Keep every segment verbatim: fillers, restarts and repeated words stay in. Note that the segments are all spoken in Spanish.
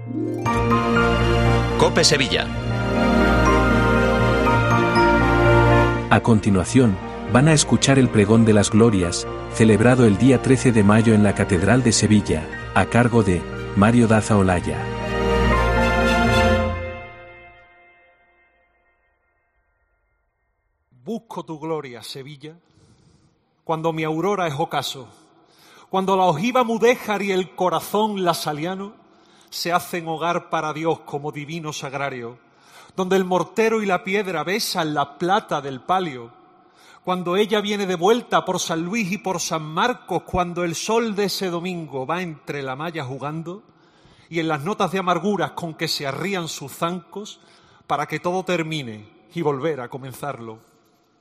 COPE Sevilla. A continuación, van a escuchar el Pregón de las Glorias, celebrado el día trece de mayo en la Catedral de Sevilla, a cargo de Mario Daza Olaya. Busco tu gloria, Sevilla, cuando mi aurora es ocaso, cuando la ojiva mudéjar y el corazón lasaliano se hacen hogar para Dios como divino sagrario, donde el mortero y la piedra besan la plata del palio, cuando ella viene de vuelta por San Luis y por San Marcos, cuando el sol de ese domingo va entre la malla jugando, y en las notas de amarguras con que se arrían sus zancos, para que todo termine y volver a comenzarlo.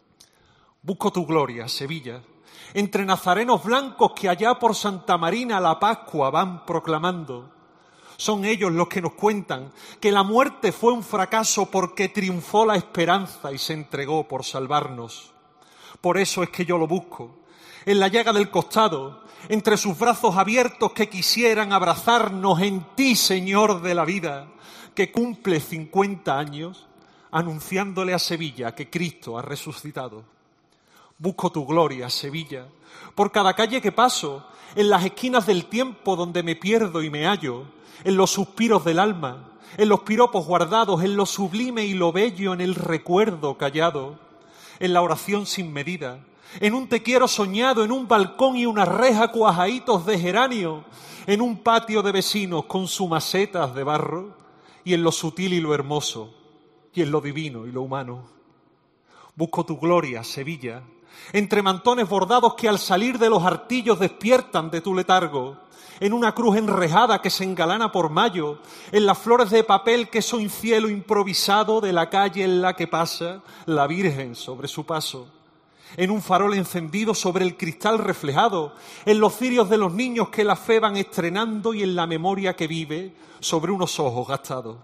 Busco tu gloria, Sevilla, entre nazarenos blancos que allá por Santa Marina la Pascua van proclamando. Son ellos los que nos cuentan que la muerte fue un fracaso porque triunfó la esperanza y se entregó por salvarnos. Por eso es que yo lo busco, en la llaga del costado, entre sus brazos abiertos que quisieran abrazarnos en ti, Señor de la vida, que cumple cincuenta años, anunciándole a Sevilla que Cristo ha resucitado. Busco tu gloria, Sevilla, por cada calle que paso, en las esquinas del tiempo donde me pierdo y me hallo, en los suspiros del alma, en los piropos guardados, en lo sublime y lo bello, en el recuerdo callado, en la oración sin medida, en un te quiero soñado, en un balcón y una reja cuajaditos de geranio, en un patio de vecinos con sus macetas de barro, y en lo sutil y lo hermoso, y en lo divino y lo humano. Busco tu gloria, Sevilla, entre mantones bordados que al salir de los artillos despiertan de tu letargo, en una cruz enrejada que se engalana por mayo, en las flores de papel que son cielo improvisado de la calle en la que pasa la Virgen sobre su paso, en un farol encendido sobre el cristal reflejado, en los cirios de los niños que la fe van estrenando y en la memoria que vive sobre unos ojos gastados.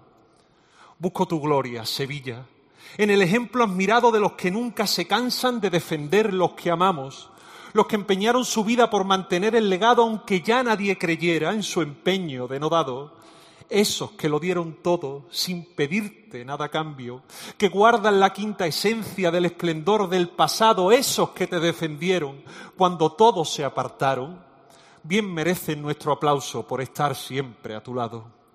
Busco tu gloria, Sevilla, en el ejemplo admirado de los que nunca se cansan de defender los que amamos, los que empeñaron su vida por mantener el legado aunque ya nadie creyera en su empeño denodado, esos que lo dieron todo sin pedirte nada a cambio, que guardan la quinta esencia del esplendor del pasado, esos que te defendieron cuando todos se apartaron, bien merecen nuestro aplauso por estar siempre a tu lado.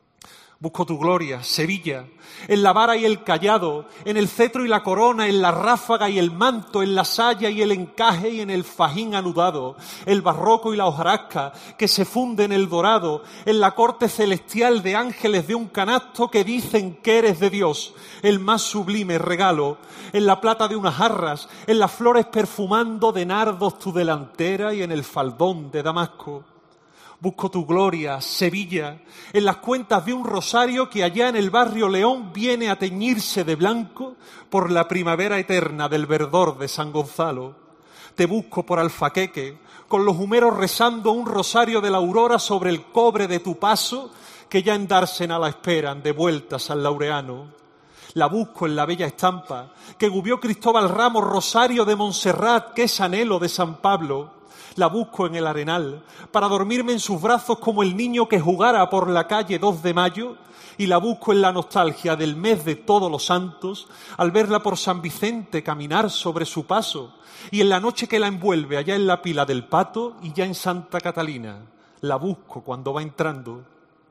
Busco tu gloria, Sevilla, en la vara y el cayado, en el cetro y la corona, en la ráfaga y el manto, en la saya y el encaje y en el fajín anudado, el barroco y la hojarasca que se funde en el dorado, en la corte celestial de ángeles de un canasto que dicen que eres de Dios, el más sublime regalo, en la plata de unas jarras, en las flores perfumando de nardos tu delantera y en el faldón de Damasco. Busco tu gloria, Sevilla, en las cuentas de un rosario que allá en el barrio León viene a teñirse de blanco por la primavera eterna del verdor de San Gonzalo. Te busco por Alfaqueque, con los humeros rezando un rosario de la aurora sobre el cobre de tu paso, que ya en Dársena la esperan de vuelta a San Laureano. La busco en la bella estampa que gubió Cristóbal Ramos, rosario de Montserrat, que es anhelo de San Pablo. La busco en el arenal para dormirme en sus brazos como el niño que jugara por la calle dos de mayo, y la busco en la nostalgia del mes de todos los santos al verla por San Vicente caminar sobre su paso, y en la noche que la envuelve allá en la pila del Pato y ya en Santa Catalina. La busco cuando va entrando.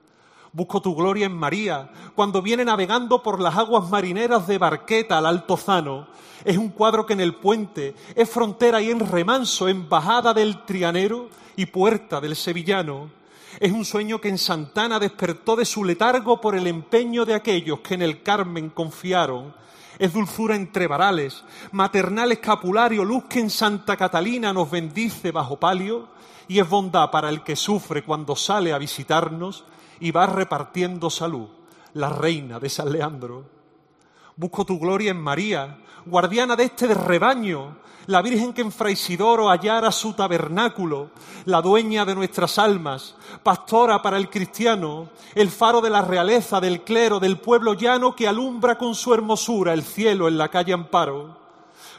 Busco tu gloria en María, cuando viene navegando por las aguas marineras de Barqueta al Altozano. Es un cuadro que en el puente es frontera y en remanso, embajada del trianero y puerta del sevillano. Es un sueño que en Santana despertó de su letargo por el empeño de aquellos que en el Carmen confiaron. Es dulzura entre varales, maternal escapulario, luz que en Santa Catalina nos bendice bajo palio, y es bondad para el que sufre cuando sale a visitarnos y va repartiendo salud, la reina de San Leandro. Busco tu gloria en María, guardiana de este rebaño, la Virgen que en Fray Isidoro hallara su tabernáculo, la dueña de nuestras almas, pastora para el cristiano, el faro de la realeza, del clero, del pueblo llano que alumbra con su hermosura el cielo en la calle Amparo.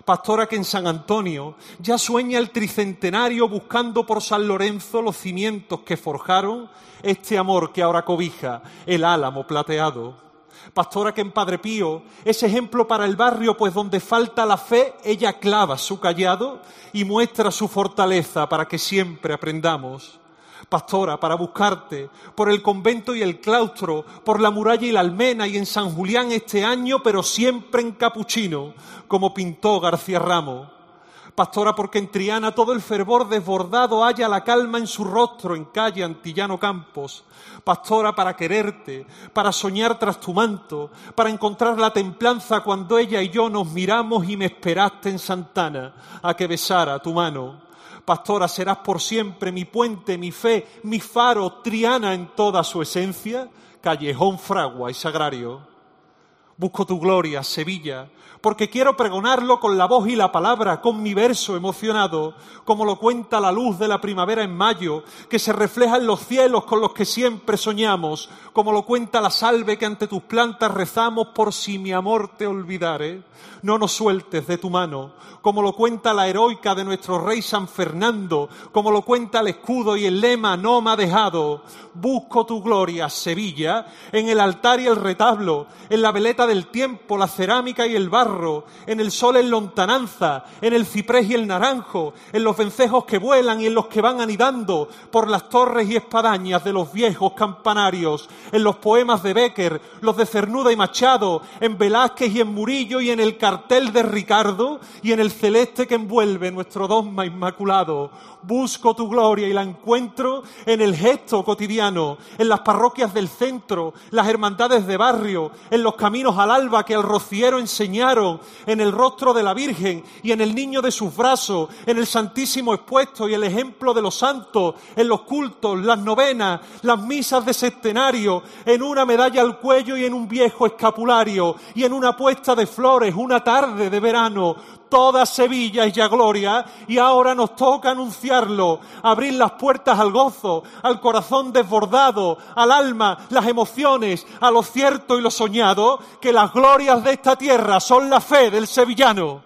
pastora que en San Antonio ya sueña el tricentenario buscando por San Lorenzo los cimientos que forjaron este amor que ahora cobija el álamo plateado. Pastora que en Padre Pío es ejemplo para el barrio, pues donde falta la fe, ella clava su cayado y muestra su fortaleza para que siempre aprendamos. Pastora, para buscarte por el convento y el claustro, por la muralla y la almena y en San Julián este año, pero siempre en capuchino, como pintó García Ramos. Pastora, porque en Triana todo el fervor desbordado halla la calma en su rostro en calle Antillano Campos. Pastora, para quererte, para soñar tras tu manto, para encontrar la templanza cuando ella y yo nos miramos y me esperaste en Santana a que besara tu mano. Pastora, serás por siempre mi puente, mi fe, mi faro, Triana en toda su esencia, callejón, fragua y sagrario. Busco tu gloria, Sevilla, porque quiero pregonarlo con la voz y la palabra, con mi verso emocionado, como lo cuenta la luz de la primavera en mayo, que se refleja en los cielos con los que siempre soñamos, como lo cuenta la salve que ante tus plantas rezamos por si mi amor te olvidare. No nos sueltes de tu mano, como lo cuenta la heroica de nuestro rey San Fernando, como lo cuenta el escudo y el lema no me ha dejado. Busco tu gloria, Sevilla, en el altar y el retablo, en la veleta del tiempo, la cerámica y el barro, en el sol en lontananza, en el ciprés y el naranjo, en los vencejos que vuelan y en los que van anidando por las torres y espadañas de los viejos campanarios, en los poemas de Bécquer, los de Cernuda y Machado, en Velázquez y en Murillo y en el cartel de Ricardo y en el celeste que envuelve nuestro dogma inmaculado. Busco tu gloria y la encuentro en el gesto cotidiano, en las parroquias del centro, las hermandades de barrio, en los caminos al alba que al rociero enseñaron, en el rostro de la Virgen y en el niño de sus brazos, en el Santísimo expuesto y el ejemplo de los santos, en los cultos, las novenas, las misas de septenario, en una medalla al cuello y en un viejo escapulario, y en una puesta de flores, una tarde de verano. Toda Sevilla es ya gloria y ahora nos toca anunciarlo, abrir las puertas al gozo, al corazón desbordado, al alma, las emociones, a lo cierto y lo soñado, que las glorias de esta tierra son la fe del sevillano.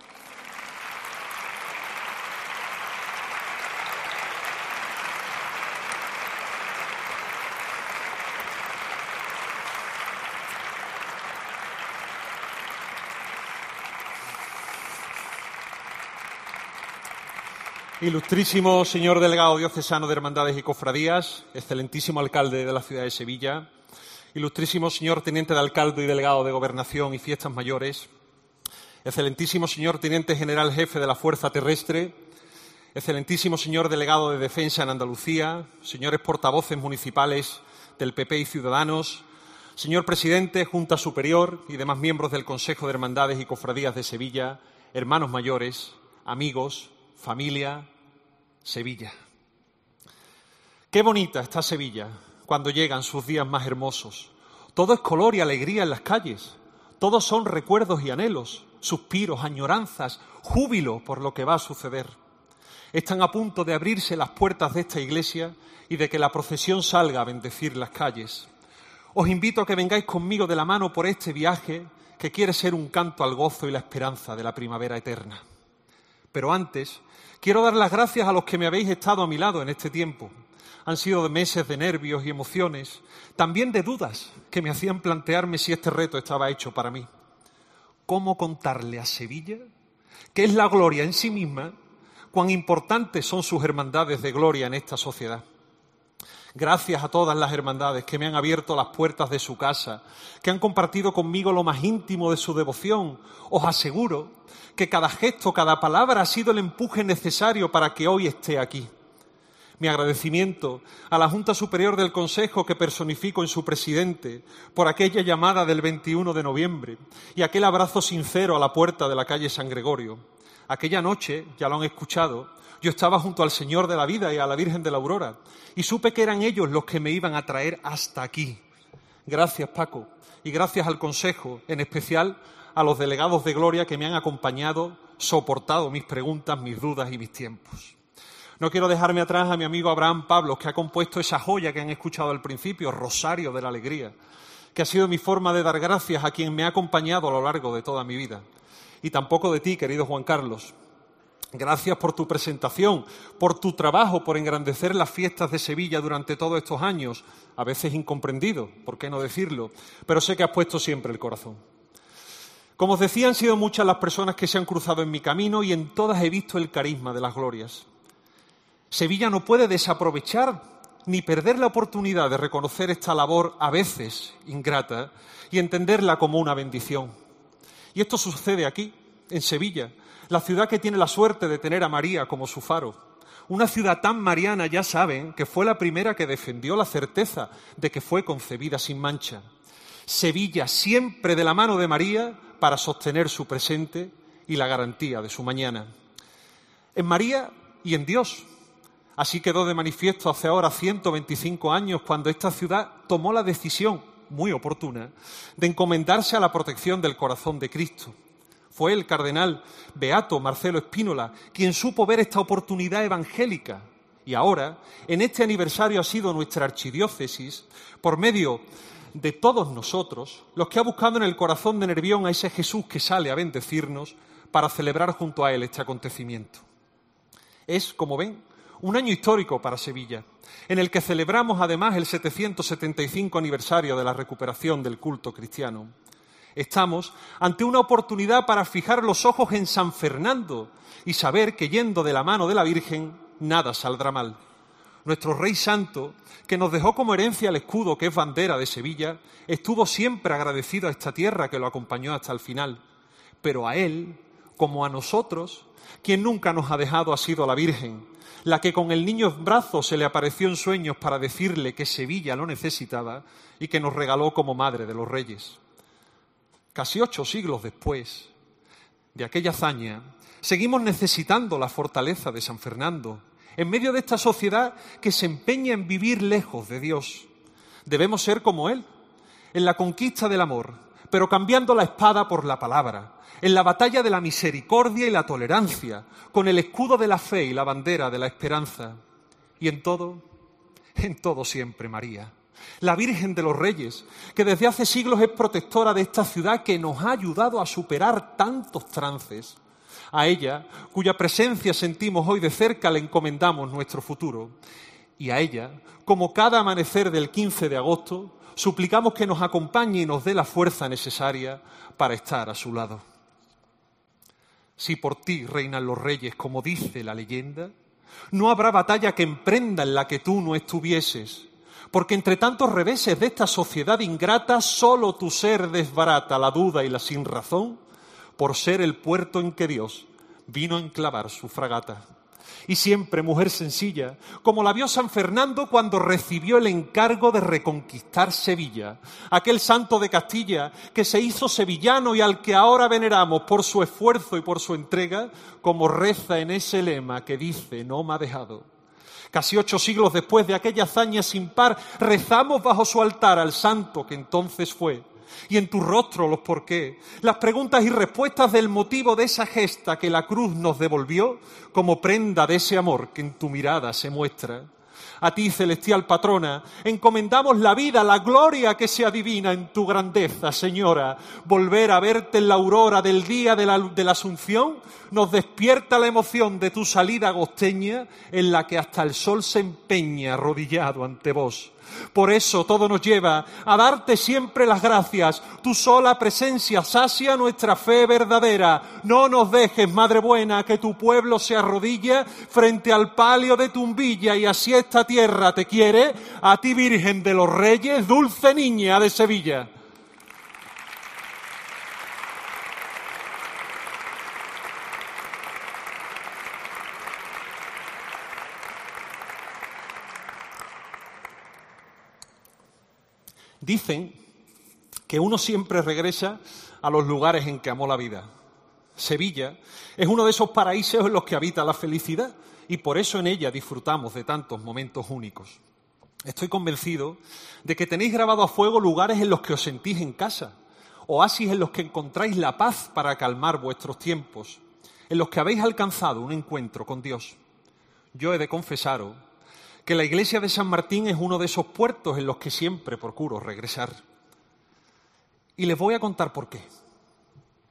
Ilustrísimo señor delegado diocesano de Hermandades y Cofradías, excelentísimo alcalde de la ciudad de Sevilla, ilustrísimo señor teniente de alcalde y delegado de Gobernación y Fiestas Mayores, excelentísimo señor teniente general jefe de la Fuerza Terrestre, excelentísimo señor delegado de Defensa en Andalucía, señores portavoces municipales del P P y Ciudadanos, señor presidente, Junta Superior y demás miembros del Consejo de Hermandades y Cofradías de Sevilla, hermanos mayores, amigos, familia, Sevilla. Qué bonita está Sevilla cuando llegan sus días más hermosos. Todo es color y alegría en las calles. Todos son recuerdos y anhelos, suspiros, añoranzas, júbilo por lo que va a suceder. Están a punto de abrirse las puertas de esta iglesia y de que la procesión salga a bendecir las calles. Os invito a que vengáis conmigo de la mano por este viaje que quiere ser un canto al gozo y la esperanza de la primavera eterna. Pero antes, quiero dar las gracias a los que me habéis estado a mi lado en este tiempo. Han sido meses de nervios y emociones, también de dudas que me hacían plantearme si este reto estaba hecho para mí. ¿Cómo contarle a Sevilla qué es la gloria en sí misma, cuán importantes son sus hermandades de gloria en esta sociedad? Gracias a todas las hermandades que me han abierto las puertas de su casa, que han compartido conmigo lo más íntimo de su devoción. Os aseguro que cada gesto, cada palabra ha sido el empuje necesario para que hoy esté aquí. Mi agradecimiento a la Junta Superior del Consejo que personifico en su presidente por aquella llamada del veintiuno de noviembre y aquel abrazo sincero a la puerta de la calle San Gregorio. Aquella noche, ya lo han escuchado, yo estaba junto al Señor de la Vida y a la Virgen de la Aurora y supe que eran ellos los que me iban a traer hasta aquí. Gracias, Paco, y gracias al Consejo, en especial a los delegados de Gloria que me han acompañado, soportado mis preguntas, mis dudas y mis tiempos. No quiero dejarme atrás a mi amigo Abraham Pablos, que ha compuesto esa joya que han escuchado al principio, Rosario de la Alegría, que ha sido mi forma de dar gracias a quien me ha acompañado a lo largo de toda mi vida. Y tampoco de ti, querido Juan Carlos. Gracias por tu presentación, por tu trabajo, por engrandecer las fiestas de Sevilla durante todos estos años, a veces incomprendido, ¿por qué no decirlo? Pero sé que has puesto siempre el corazón. Como os decía, han sido muchas las personas que se han cruzado en mi camino y en todas he visto el carisma de las glorias. Sevilla no puede desaprovechar ni perder la oportunidad de reconocer esta labor a veces ingrata y entenderla como una bendición. Y esto sucede aquí, en Sevilla, la ciudad que tiene la suerte de tener a María como su faro. Una ciudad tan mariana, ya saben, que fue la primera que defendió la certeza de que fue concebida sin mancha. Sevilla siempre de la mano de María para sostener su presente y la garantía de su mañana. En María y en Dios. Así quedó de manifiesto hace ahora ciento veinticinco años cuando esta ciudad tomó la decisión, muy oportuna, de encomendarse a la protección del corazón de Cristo. Fue el cardenal beato Marcelo Spínola quien supo ver esta oportunidad evangélica. Y ahora, en este aniversario ha sido nuestra archidiócesis, por medio de todos nosotros, los que ha buscado en el corazón de Nervión a ese Jesús que sale a bendecirnos para celebrar junto a él este acontecimiento. Es, como ven, un año histórico para Sevilla, en el que celebramos además el setecientos setenta y cinco aniversario de la recuperación del culto cristiano. Estamos ante una oportunidad para fijar los ojos en San Fernando y saber que yendo de la mano de la Virgen nada saldrá mal. Nuestro Rey Santo, que nos dejó como herencia el escudo que es bandera de Sevilla, estuvo siempre agradecido a esta tierra que lo acompañó hasta el final. Pero a él, como a nosotros, quien nunca nos ha dejado ha sido la Virgen, la que con el niño en brazos se le apareció en sueños para decirle que Sevilla lo necesitaba y que nos regaló como madre de los reyes. Casi ocho siglos después de aquella hazaña, seguimos necesitando la fortaleza de San Fernando, en medio de esta sociedad que se empeña en vivir lejos de Dios. Debemos ser como Él, en la conquista del amor, pero cambiando la espada por la palabra, en la batalla de la misericordia y la tolerancia, con el escudo de la fe y la bandera de la esperanza. Y en todo, en todo siempre María, la Virgen de los Reyes, que desde hace siglos es protectora de esta ciudad que nos ha ayudado a superar tantos trances. A ella, cuya presencia sentimos hoy de cerca, le encomendamos nuestro futuro. Y a ella, como cada amanecer del quince de agosto, suplicamos que nos acompañe y nos dé la fuerza necesaria para estar a su lado. Si por ti reinan los reyes, como dice la leyenda, no habrá batalla que emprenda en la que tú no estuvieses, porque entre tantos reveses de esta sociedad ingrata, solo tu ser desbarata la duda y la sinrazón, por ser el puerto en que Dios vino a enclavar su fragata. Y siempre mujer sencilla, como la vio San Fernando cuando recibió el encargo de reconquistar Sevilla, aquel santo de Castilla que se hizo sevillano y al que ahora veneramos por su esfuerzo y por su entrega, como reza en ese lema que dice: no me ha dejado. Casi ocho siglos después de aquella hazaña sin par, rezamos bajo su altar al santo que entonces fue. Y en tu rostro los por qué, las preguntas y respuestas del motivo de esa gesta que la cruz nos devolvió como prenda de ese amor que en tu mirada se muestra. A ti, celestial patrona, encomendamos la vida, la gloria que se adivina en tu grandeza, Señora. Volver a verte en la aurora del día de la, de la Asunción nos despierta la emoción de tu salida agosteña en la que hasta el sol se empeña arrodillado ante vos. Por eso todo nos lleva a darte siempre las gracias. Tu sola presencia sacia nuestra fe verdadera. No nos dejes, Madre buena, que tu pueblo se arrodilla frente al palio de tu umbilla y así esta tierra te quiere. A ti, Virgen de los Reyes, dulce niña de Sevilla. Dicen que uno siempre regresa a los lugares en que amó la vida. Sevilla es uno de esos paraísos en los que habita la felicidad y por eso en ella disfrutamos de tantos momentos únicos. Estoy convencido de que tenéis grabado a fuego lugares en los que os sentís en casa, oasis en los que encontráis la paz para calmar vuestros tiempos, en los que habéis alcanzado un encuentro con Dios. Yo he de confesaros que la iglesia de San Martín es uno de esos puertos en los que siempre procuro regresar. Y les voy a contar por qué.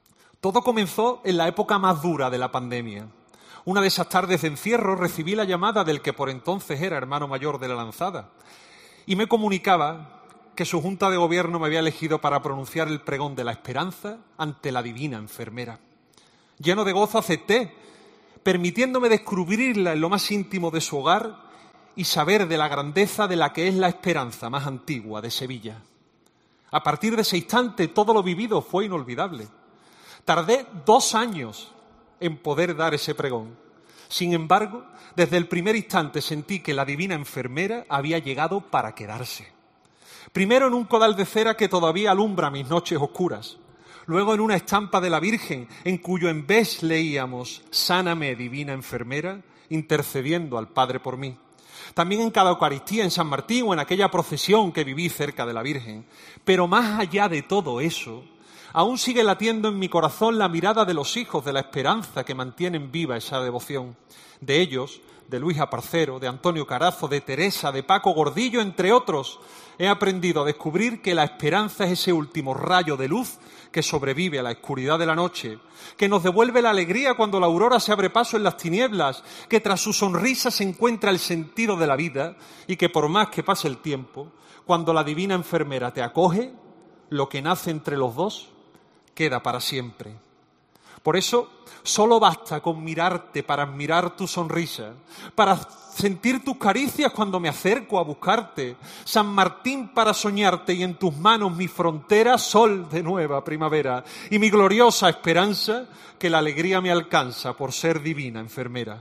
Todo comenzó en la época más dura de la pandemia. Una de esas tardes de encierro recibí la llamada del que por entonces era hermano mayor de la Lanzada y me comunicaba que su junta de gobierno me había elegido para pronunciar el pregón de la esperanza ante la divina enfermera. Lleno de gozo acepté, permitiéndome descubrirla en lo más íntimo de su hogar y saber de la grandeza de la que es la esperanza más antigua de Sevilla. A partir de ese instante todo lo vivido fue inolvidable. Tardé dos años en poder dar ese pregón. Sin embargo, desde el primer instante sentí que la divina enfermera había llegado para quedarse. Primero en un codal de cera que todavía alumbra mis noches oscuras. Luego en una estampa de la Virgen en cuyo embés leíamos «Sáname, divina enfermera», intercediendo al Padre por mí. También en cada Eucaristía en San Martín o en aquella procesión que viví cerca de la Virgen. Pero más allá de todo eso, aún sigue latiendo en mi corazón la mirada de los hijos de la esperanza que mantienen viva esa devoción. De ellos, de Luis Aparcero, de Antonio Carazo, de Teresa, de Paco Gordillo, entre otros, he aprendido a descubrir que la esperanza es ese último rayo de luz que sobrevive a la oscuridad de la noche, que nos devuelve la alegría cuando la aurora se abre paso en las tinieblas, que tras su sonrisa se encuentra el sentido de la vida y que por más que pase el tiempo, cuando la divina enfermera te acoge, lo que nace entre los dos queda para siempre. Por eso, solo basta con mirarte para admirar tu sonrisa, para sentir tus caricias cuando me acerco a buscarte, San Martín para soñarte y en tus manos mi frontera, sol de nueva primavera y mi gloriosa esperanza que la alegría me alcanza por ser divina enfermera.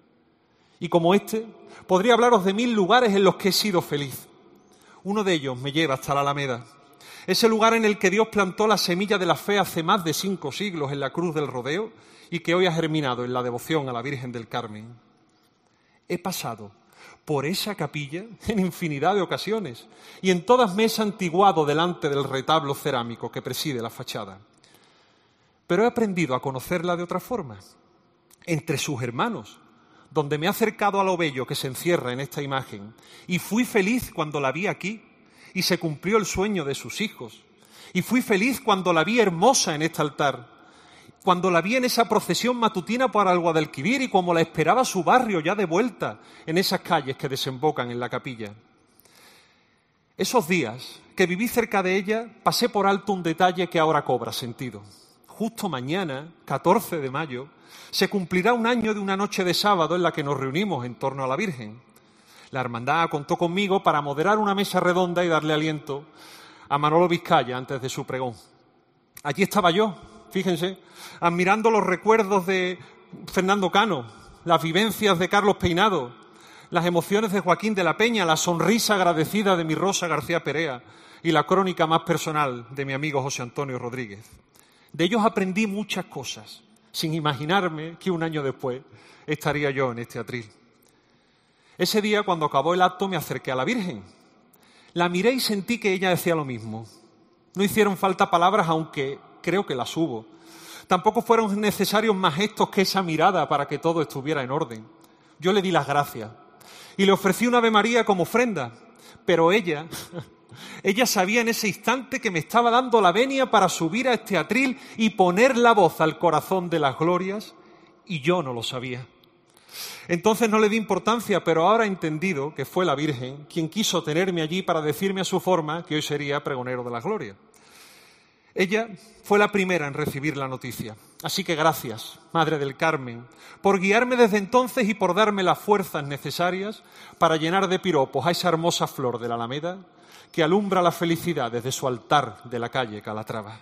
Y como este, podría hablaros de mil lugares en los que he sido feliz. Uno de ellos me lleva hasta la Alameda. Ese lugar en el que Dios plantó la semilla de la fe hace más de cinco siglos en la cruz del Rodeo y que hoy ha germinado en la devoción a la Virgen del Carmen. He pasado por esa capilla en infinidad de ocasiones y en todas me he santiguado delante del retablo cerámico que preside la fachada. Pero he aprendido a conocerla de otra forma, entre sus hermanos, donde me he acercado a lo bello que se encierra en esta imagen y fui feliz cuando la vi aquí. Y se cumplió el sueño de sus hijos. Y fui feliz cuando la vi hermosa en este altar, cuando la vi en esa procesión matutina para el Guadalquivir y como la esperaba su barrio ya de vuelta en esas calles que desembocan en la capilla. Esos días que viví cerca de ella, pasé por alto un detalle que ahora cobra sentido. Justo mañana, catorce de mayo, se cumplirá un año de una noche de sábado en la que nos reunimos en torno a la Virgen. La hermandad contó conmigo para moderar una mesa redonda y darle aliento a Manolo Vizcaya antes de su pregón. Allí estaba yo, fíjense, admirando los recuerdos de Fernando Cano, las vivencias de Carlos Peinado, las emociones de Joaquín de la Peña, la sonrisa agradecida de mi Rosa García Perea y la crónica más personal de mi amigo José Antonio Rodríguez. De ellos aprendí muchas cosas, sin imaginarme que un año después estaría yo en este atril. Ese día, cuando acabó el acto, me acerqué a la Virgen. La miré y sentí que ella decía lo mismo. No hicieron falta palabras, aunque creo que las hubo. Tampoco fueron necesarios más gestos que esa mirada para que todo estuviera en orden. Yo le di las gracias y le ofrecí una Ave María como ofrenda, pero ella, ella sabía en ese instante que me estaba dando la venia para subir a este atril y poner la voz al corazón de las glorias, y yo no lo sabía. Entonces no le di importancia, pero ahora he entendido que fue la Virgen quien quiso tenerme allí para decirme a su forma que hoy sería pregonero de la gloria. Ella fue la primera en recibir la noticia. Así que gracias, Madre del Carmen, por guiarme desde entonces y por darme las fuerzas necesarias para llenar de piropos a esa hermosa flor de la Alameda que alumbra la felicidad desde su altar de la calle Calatrava.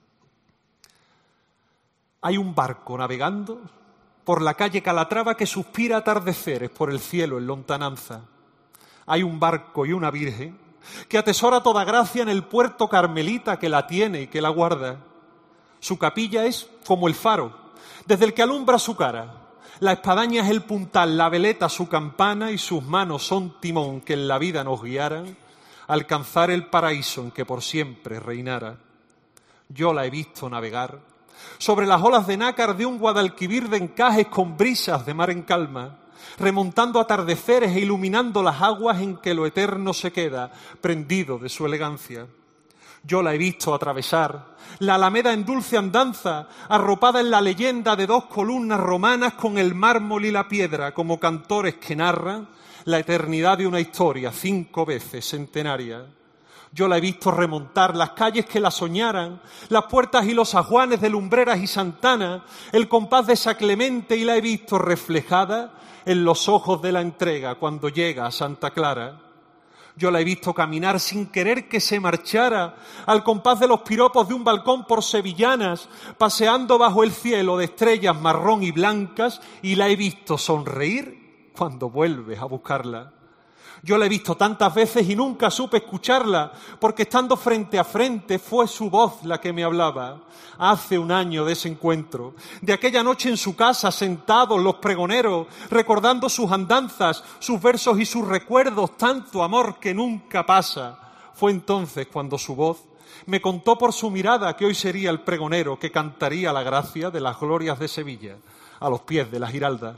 Hay un barco navegando por la calle Calatrava que suspira atardeceres por el cielo en lontananza. Hay un barco y una virgen que atesora toda gracia en el puerto carmelita que la tiene y que la guarda. Su capilla es como el faro, desde el que alumbra su cara. La espadaña es el puntal, la veleta su campana y sus manos son timón que en la vida nos guiaran a alcanzar el paraíso en que por siempre reinara. Yo la he visto navegar sobre las olas de nácar de un Guadalquivir de encajes con brisas de mar en calma, remontando atardeceres e iluminando las aguas en que lo eterno se queda, prendido de su elegancia. Yo la he visto atravesar la alameda en dulce andanza, arropada en la leyenda de dos columnas romanas con el mármol y la piedra, como cantores que narran la eternidad de una historia, cinco veces centenaria. Yo la he visto remontar las calles que la soñaran, las puertas y los ajuanes de Lumbreras y Santana, el compás de Saclemente, y la he visto reflejada en los ojos de la entrega cuando llega a Santa Clara. Yo la he visto caminar sin querer que se marchara, al compás de los piropos de un balcón por sevillanas, paseando bajo el cielo de estrellas marrón y blancas, y la he visto sonreír cuando vuelves a buscarla. Yo la he visto tantas veces y nunca supe escucharla, porque estando frente a frente fue su voz la que me hablaba. Hace un año de ese encuentro, de aquella noche en su casa, sentados los pregoneros, recordando sus andanzas, sus versos y sus recuerdos, tanto amor que nunca pasa. Fue entonces cuando su voz me contó por su mirada que hoy sería el pregonero que cantaría la gracia de las glorias de Sevilla, a los pies de la Giralda.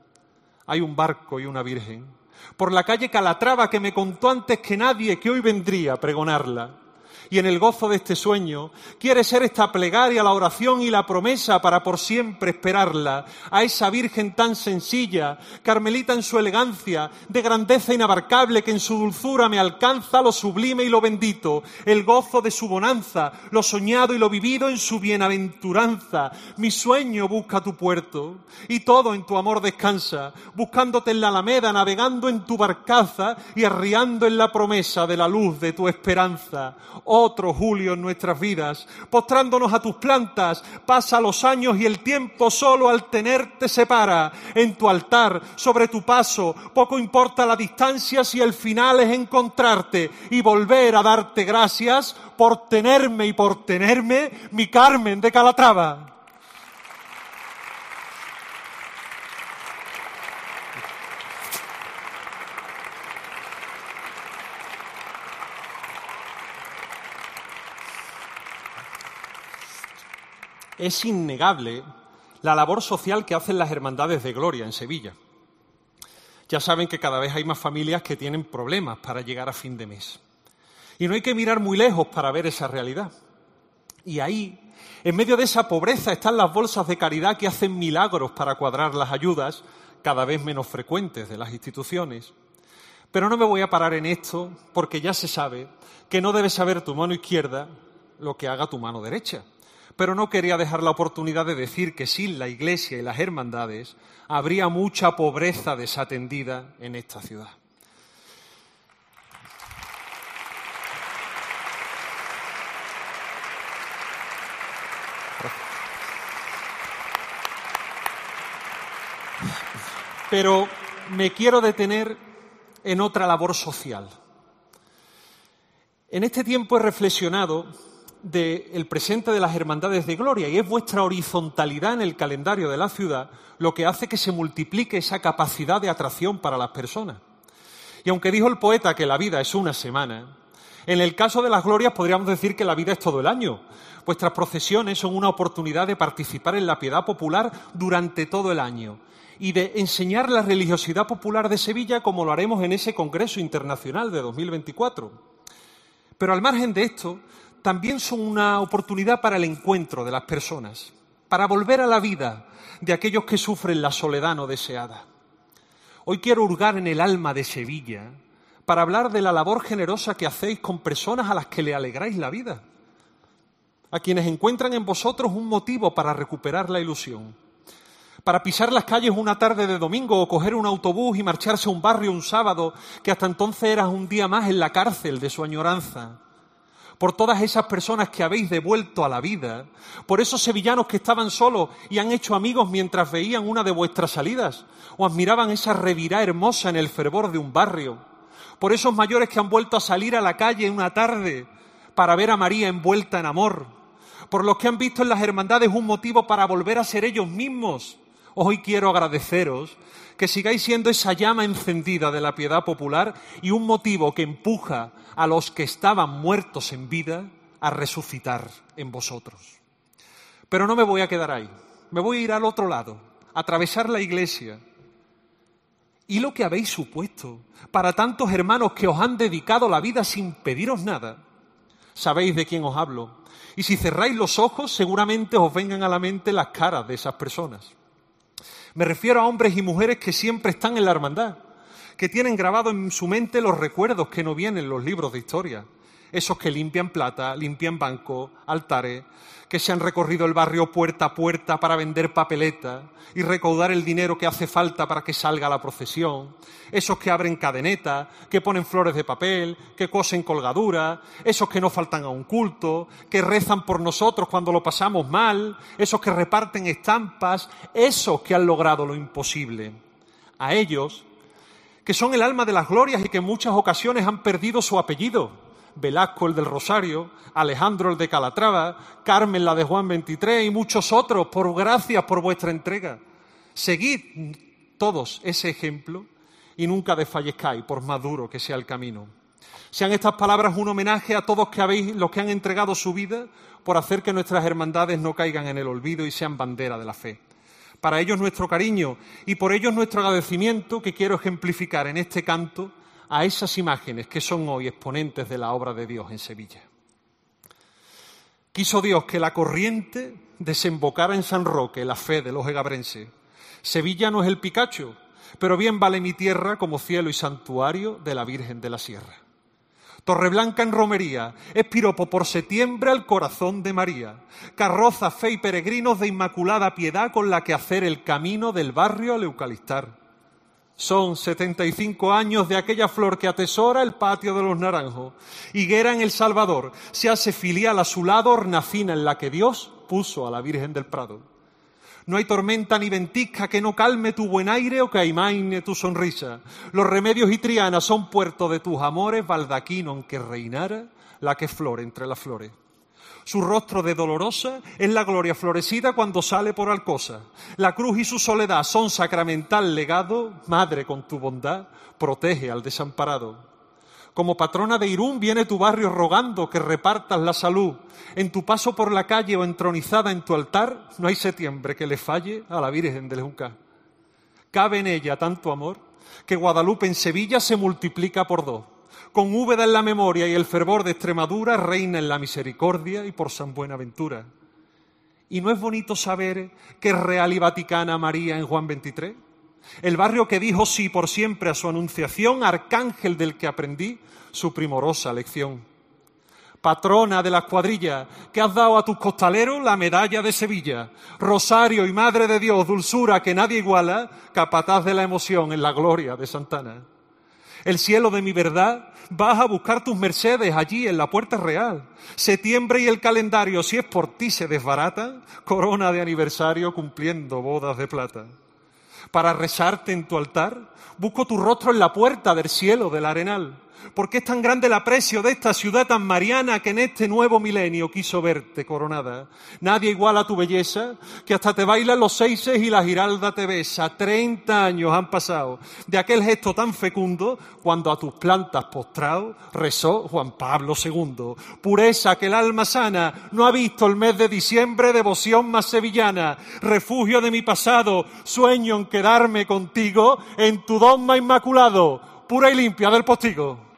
Hay un barco y una virgen por la calle Calatrava que me contó antes que nadie que hoy vendría a pregonarla. Y en el gozo de este sueño quiere ser esta plegaria, la oración y la promesa para por siempre esperarla, a esa Virgen tan sencilla, carmelita en su elegancia, de grandeza inabarcable, que en su dulzura me alcanza lo sublime y lo bendito, el gozo de su bonanza, lo soñado y lo vivido en su bienaventuranza. Mi sueño busca tu puerto y todo en tu amor descansa, buscándote en la alameda, navegando en tu barcaza y arriando en la promesa de la luz de tu esperanza. Otro Julio en nuestras vidas, postrándonos a tus plantas, pasa los años y el tiempo solo al tenerte separa. En tu altar, sobre tu paso, poco importa la distancia si el final es encontrarte y volver a darte gracias por tenerme y por tenerme, mi Carmen de Calatrava. Es innegable la labor social que hacen las Hermandades de Gloria en Sevilla. Ya saben que cada vez hay más familias que tienen problemas para llegar a fin de mes. Y no hay que mirar muy lejos para ver esa realidad. Y ahí, en medio de esa pobreza, están las bolsas de caridad que hacen milagros para cuadrar las ayudas, cada vez menos frecuentes, de las instituciones. Pero no me voy a parar en esto, porque ya se sabe que no debe saber tu mano izquierda lo que haga tu mano derecha. Pero no quería dejar la oportunidad de decir que sin la Iglesia y las hermandades habría mucha pobreza desatendida en esta ciudad. Pero me quiero detener en otra labor social. En este tiempo he reflexionado del presente de las Hermandades de Gloria, y es vuestra horizontalidad en el calendario de la ciudad lo que hace que se multiplique esa capacidad de atracción para las personas. Y aunque dijo el poeta que la vida es una semana, en el caso de las glorias podríamos decir que la vida es todo el año. Vuestras procesiones son una oportunidad de participar en la piedad popular durante todo el año y de enseñar la religiosidad popular de Sevilla, como lo haremos en ese Congreso Internacional de dos mil veinticuatro. Pero al margen de esto, también son una oportunidad para el encuentro de las personas, para volver a la vida de aquellos que sufren la soledad no deseada. Hoy quiero hurgar en el alma de Sevilla para hablar de la labor generosa que hacéis con personas a las que le alegráis la vida, a quienes encuentran en vosotros un motivo para recuperar la ilusión, para pisar las calles una tarde de domingo o coger un autobús y marcharse a un barrio un sábado que hasta entonces era un día más en la cárcel de su añoranza. Por todas esas personas que habéis devuelto a la vida, por esos sevillanos que estaban solos y han hecho amigos mientras veían una de vuestras salidas, o admiraban esa revirá hermosa en el fervor de un barrio, por esos mayores que han vuelto a salir a la calle una tarde para ver a María envuelta en amor, por los que han visto en las hermandades un motivo para volver a ser ellos mismos. Hoy quiero agradeceros que sigáis siendo esa llama encendida de la piedad popular y un motivo que empuja a los que estaban muertos en vida a resucitar en vosotros. Pero no me voy a quedar ahí, me voy a ir al otro lado, a atravesar la iglesia. ¿Y lo que habéis supuesto para tantos hermanos que os han dedicado la vida sin pediros nada? Sabéis de quién os hablo. Y si cerráis los ojos, seguramente os vengan a la mente las caras de esas personas. Me refiero a hombres y mujeres que siempre están en la hermandad, que tienen grabado en su mente los recuerdos que no vienen en los libros de historia. Esos que limpian plata, limpian bancos, altares, que se han recorrido el barrio puerta a puerta para vender papeletas y recaudar el dinero que hace falta para que salga la procesión. Esos que abren cadenetas, que ponen flores de papel, que cosen colgaduras. Esos que no faltan a un culto, que rezan por nosotros cuando lo pasamos mal. Esos que reparten estampas. Esos que han logrado lo imposible. A ellos, que son el alma de las glorias y que en muchas ocasiones han perdido su apellido. Velasco, el del Rosario, Alejandro, el de Calatrava, Carmen, la de Juan veintitrés y muchos otros, por gracias por vuestra entrega. Seguid todos ese ejemplo y nunca desfallezcáis, por más duro que sea el camino. Sean estas palabras un homenaje a todos que habéis, los que han entregado su vida por hacer que nuestras hermandades no caigan en el olvido y sean bandera de la fe. Para ellos nuestro cariño y por ellos nuestro agradecimiento que quiero ejemplificar en este canto a esas imágenes que son hoy exponentes de la obra de Dios en Sevilla. Quiso Dios que la corriente desembocara en San Roque la fe de los egabrenses. Sevilla no es el Picacho, pero bien vale mi tierra como cielo y santuario de la Virgen de la Sierra. Torreblanca en romería, es piropo por septiembre al corazón de María. Carroza, fe y peregrinos de inmaculada piedad con la que hacer el camino del barrio al Eucalistar. Son setenta y cinco años de aquella flor que atesora el patio de los Naranjos. Higuera en El Salvador, se hace filial a su lado hornacina en la que Dios puso a la Virgen del Prado. No hay tormenta ni ventisca que no calme tu buen aire o que amaine tu sonrisa. Los remedios y Triana son puerto de tus amores, baldaquino en que reinara la que flor entre las flores. Su rostro de dolorosa es la gloria florecida cuando sale por Alcosa. La cruz y su soledad son sacramental legado. Madre, con tu bondad, protege al desamparado. Como patrona de Irún viene tu barrio rogando que repartas la salud. En tu paso por la calle o entronizada en tu altar, no hay septiembre que le falle a la Virgen del Juncal. Cabe en ella tanto amor que Guadalupe en Sevilla se multiplica por dos. Con Úbeda en la memoria y el fervor de Extremadura, reina en la misericordia y por San Buenaventura. ¿Y no es bonito saber que es real y vaticana María en Juan veintitrés? El barrio que dijo sí por siempre a su anunciación, arcángel del que aprendí su primorosa lección. Patrona de las cuadrillas, que has dado a tus costaleros la medalla de Sevilla. Rosario y Madre de Dios, dulzura que nadie iguala, capataz de la emoción en la gloria de Santana. El cielo de mi verdad, vas a buscar tus mercedes allí en la Puerta Real. Septiembre y el calendario, si es por ti se desbarata, corona de aniversario cumpliendo bodas de plata. Para rezarte en tu altar, busco tu rostro en la puerta del cielo del Arenal. Porque es tan grande el aprecio de esta ciudad tan mariana que en este nuevo milenio quiso verte coronada. Nadie iguala tu belleza, que hasta te bailan los seises y la giralda te besa. Treinta años han pasado de aquel gesto tan fecundo cuando a tus plantas postrado rezó Juan Pablo segundo. Pureza que el alma sana no ha visto el mes de diciembre, devoción más sevillana. Refugio de mi pasado, sueño en quedarme contigo en tu dogma inmaculado, pura y limpia del Postigo.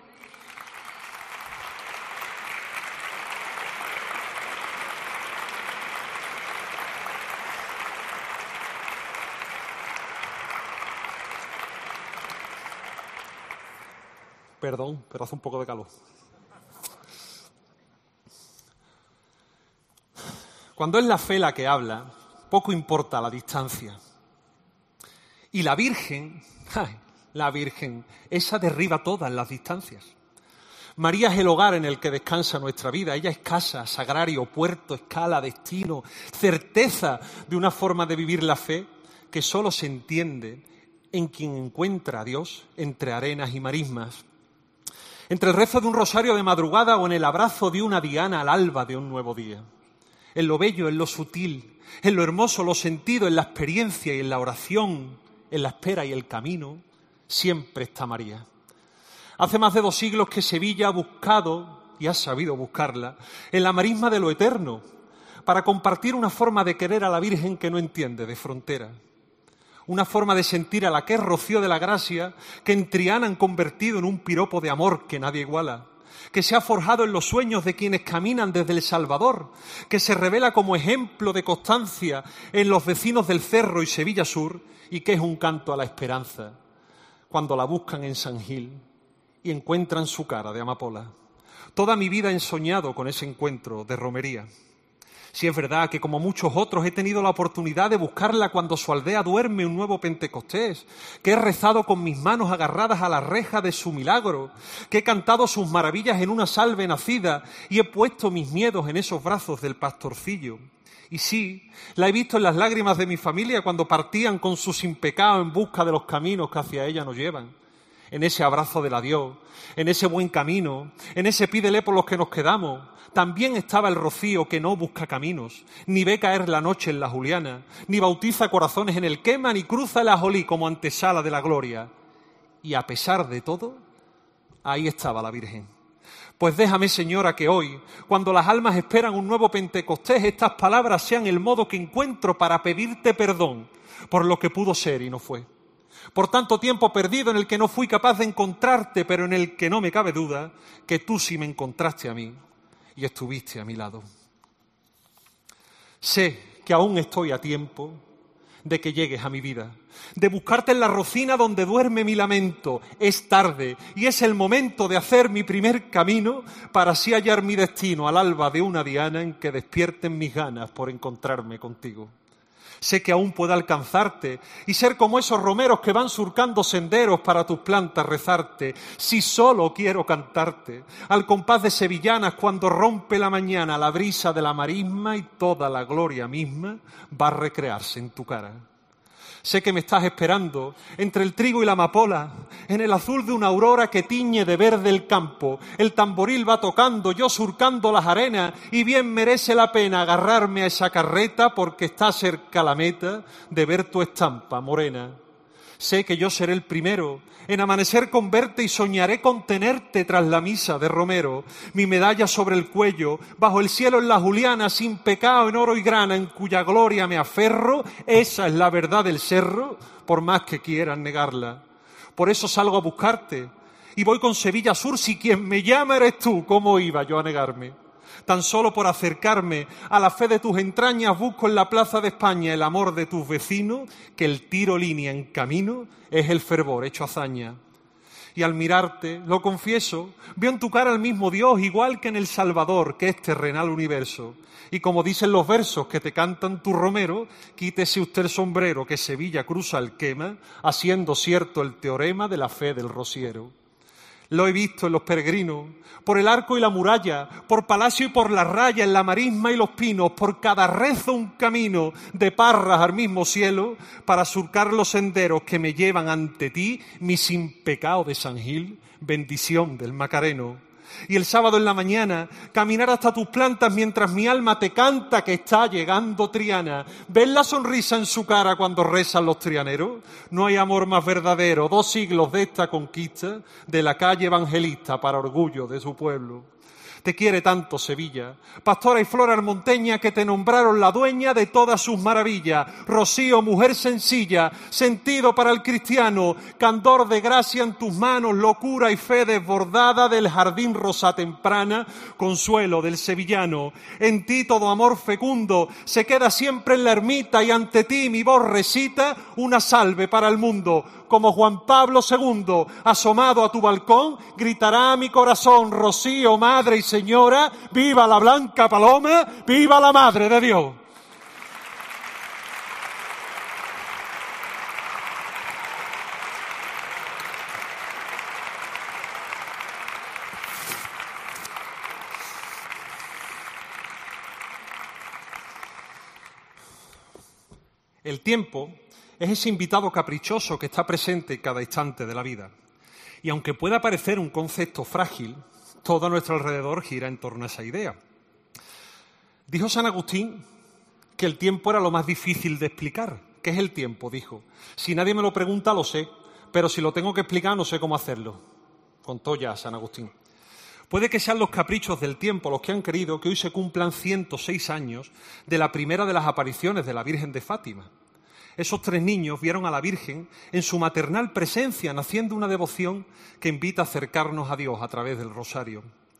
Perdón, pero hace un poco de calor. Cuando es la fe la que habla, poco importa la distancia. Y la Virgen, ay, la Virgen, esa derriba todas las distancias. María es el hogar en el que descansa nuestra vida. Ella es casa, sagrario, puerto, escala, destino, certeza de una forma de vivir la fe que solo se entiende en quien encuentra a Dios entre arenas y marismas. Entre el rezo de un rosario de madrugada o en el abrazo de una diana al alba de un nuevo día. En lo bello, en lo sutil, en lo hermoso, lo sentido, en la experiencia y en la oración, en la espera y el camino, siempre está María. Hace más de dos siglos que Sevilla ha buscado, y ha sabido buscarla, en la marisma de lo eterno, para compartir una forma de querer a la Virgen que no entiende de frontera. Una forma de sentir a la que es Rocío de la Gracia, que en Triana han convertido en un piropo de amor que nadie iguala. que se ha forjado en los sueños de quienes caminan desde El Salvador, que se revela como ejemplo de constancia en los vecinos del Cerro y Sevilla Sur, y que es un canto a la esperanza cuando la buscan en San Gil y encuentran su cara de amapola. Toda mi vida he soñado con ese encuentro de romería. Si es verdad que, como muchos otros, he tenido la oportunidad de buscarla cuando su aldea duerme un nuevo Pentecostés, que he rezado con mis manos agarradas a la reja de su milagro, que he cantado sus maravillas en una salve nacida y he puesto mis miedos en esos brazos del pastorcillo. Y sí, la he visto en las lágrimas de mi familia cuando partían con su sin pecado en busca de los caminos que hacia ella nos llevan. En ese abrazo del adiós, en ese buen camino, en ese pídele por los que nos quedamos. También estaba el rocío que no busca caminos, ni ve caer la noche en la Juliana, ni bautiza corazones en el quema, ni cruza el Ajolí como antesala de la gloria. Y a pesar de todo, ahí estaba la Virgen. Pues déjame, Señora, que hoy, cuando las almas esperan un nuevo Pentecostés, estas palabras sean el modo que encuentro para pedirte perdón por lo que pudo ser y no fue. Por tanto tiempo perdido en el que no fui capaz de encontrarte, pero en el que no me cabe duda que tú sí me encontraste a mí y estuviste a mi lado. Sé que aún estoy a tiempo de que llegues a mi vida, de buscarte en la rocina donde duerme mi lamento. Es tarde y es el momento de hacer mi primer camino para así hallar mi destino al alba de una diana en que despierten mis ganas por encontrarme contigo. Sé que aún puedo alcanzarte y ser como esos romeros que van surcando senderos para tus plantas rezarte. Si solo quiero cantarte, al compás de sevillanas cuando rompe la mañana la brisa de la marisma y toda la gloria misma va a recrearse en tu cara. Sé que me estás esperando entre el trigo y la amapola, en el azul de una aurora que tiñe de verde el campo. El tamboril va tocando, yo surcando las arenas, y bien merece la pena agarrarme a esa carreta porque está cerca la meta de ver tu estampa morena. Sé que yo seré el primero en amanecer con verte y soñaré con tenerte tras la misa de Romero. Mi medalla sobre el cuello, bajo el cielo en la Juliana, sin pecado en oro y grana, en cuya gloria me aferro. Esa es la verdad del cerro, por más que quieran negarla. Por eso salgo a buscarte y voy con Sevilla Sur. Si quien me llama eres tú, ¿cómo iba yo a negarme? Tan solo por acercarme a la fe de tus entrañas busco en la plaza de España el amor de tus vecinos, que el tiro línea en camino es el fervor hecho hazaña. Y al mirarte, lo confieso, veo en tu cara el mismo Dios, igual que en el Salvador, que es terrenal universo. Y como dicen los versos que te cantan tu romero, quítese usted el sombrero que Sevilla cruza el quema, haciendo cierto el teorema de la fe del rociero. Lo he visto en los peregrinos, por el arco y la muralla, por palacio y por la raya, en la marisma y los pinos, por cada rezo un camino de parras al mismo cielo, para surcar los senderos que me llevan ante ti, mi sin pecado de San Gil, bendición del Macareno. Y el sábado en la mañana, caminar hasta tus plantas mientras mi alma te canta que está llegando Triana. ¿Ves la sonrisa en su cara cuando rezan los trianeros? No hay amor más verdadero, dos siglos de esta conquista de la calle evangelista para orgullo de su pueblo. Te quiere tanto Sevilla, pastora y flor almonteña, que te nombraron la dueña de todas sus maravillas. Rocío, mujer sencilla, sentido para el cristiano, candor de gracia en tus manos, locura y fe desbordada del jardín rosa temprana, consuelo del sevillano. En ti todo amor fecundo se queda siempre en la ermita y ante ti mi voz recita una salve para el mundo. Como Juan Pablo segundo, asomado a tu balcón, gritará mi corazón: Rocío, madre y señora, viva la blanca paloma, viva la madre de Dios. El tiempo es ese invitado caprichoso que está presente en cada instante de la vida. Y aunque pueda parecer un concepto frágil, todo a nuestro alrededor gira en torno a esa idea. Dijo San Agustín que el tiempo era lo más difícil de explicar. ¿Qué es el tiempo? Dijo. Si nadie me lo pregunta, lo sé, pero si lo tengo que explicar, no sé cómo hacerlo. Contó ya San Agustín. Puede que sean los caprichos del tiempo los que han querido que hoy se cumplan ciento seis años de la primera de las apariciones de la Virgen de Fátima. Esos tres niños vieron a la Virgen en su maternal presencia, naciendo una devoción que invita a acercarnos a Dios a través del rosario.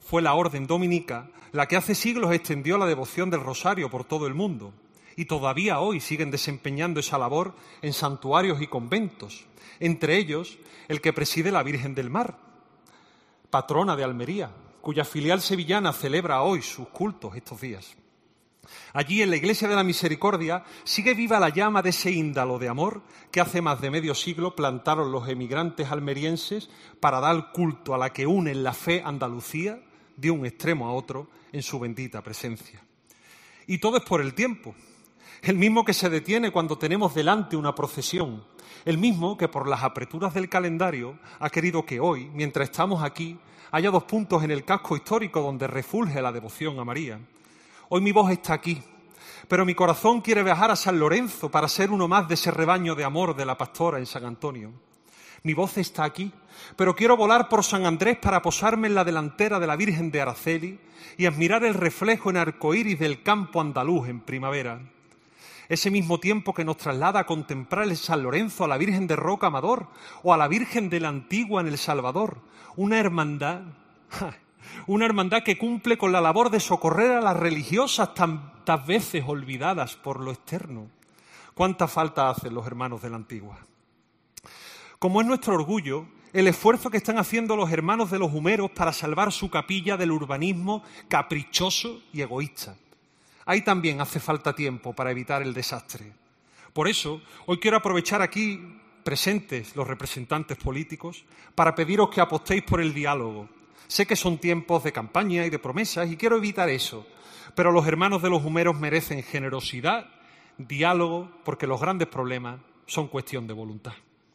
fue la orden dominica la que hace siglos extendió la devoción del rosario por todo el mundo y todavía hoy siguen desempeñando esa labor en santuarios y conventos, entre ellos el que preside la Virgen del Mar, patrona de Almería, cuya filial sevillana celebra hoy sus cultos estos días. Allí, en la Iglesia de la Misericordia, sigue viva la llama de ese índalo de amor que hace más de medio siglo plantaron los emigrantes almerienses para dar culto a la que une en la fe Andalucía de un extremo a otro en su bendita presencia. Y todo es por el tiempo, el mismo que se detiene cuando tenemos delante una procesión, el mismo que por las apreturas del calendario ha querido que hoy, mientras estamos aquí, haya dos puntos en el casco histórico donde refulge la devoción a María. Hoy mi voz está aquí, pero mi corazón quiere viajar a San Lorenzo para ser uno más de ese rebaño de amor de la pastora en San Antonio. Mi voz está aquí, pero quiero volar por San Andrés para posarme en la delantera de la Virgen de Araceli y admirar el reflejo en arcoíris del campo andaluz en primavera. Ese mismo tiempo que nos traslada a contemplar el San Lorenzo a la Virgen de Roca Amador o a la Virgen de la Antigua en El Salvador, una hermandad... ¡ja! Una hermandad que cumple con la labor de socorrer a las religiosas tantas veces olvidadas por lo externo. ¿Cuánta falta hacen los hermanos de la Antigua? Como es nuestro orgullo, el esfuerzo que están haciendo los hermanos de los Humeros para salvar su capilla del urbanismo caprichoso y egoísta. Ahí también hace falta tiempo para evitar el desastre. Por eso, hoy quiero aprovechar aquí, presentes los representantes políticos, para pediros que apostéis por el diálogo. Sé que son tiempos de campaña y de promesas y quiero evitar eso, pero los hermanos de los Humeros merecen generosidad, diálogo, porque los grandes problemas son cuestión de voluntad.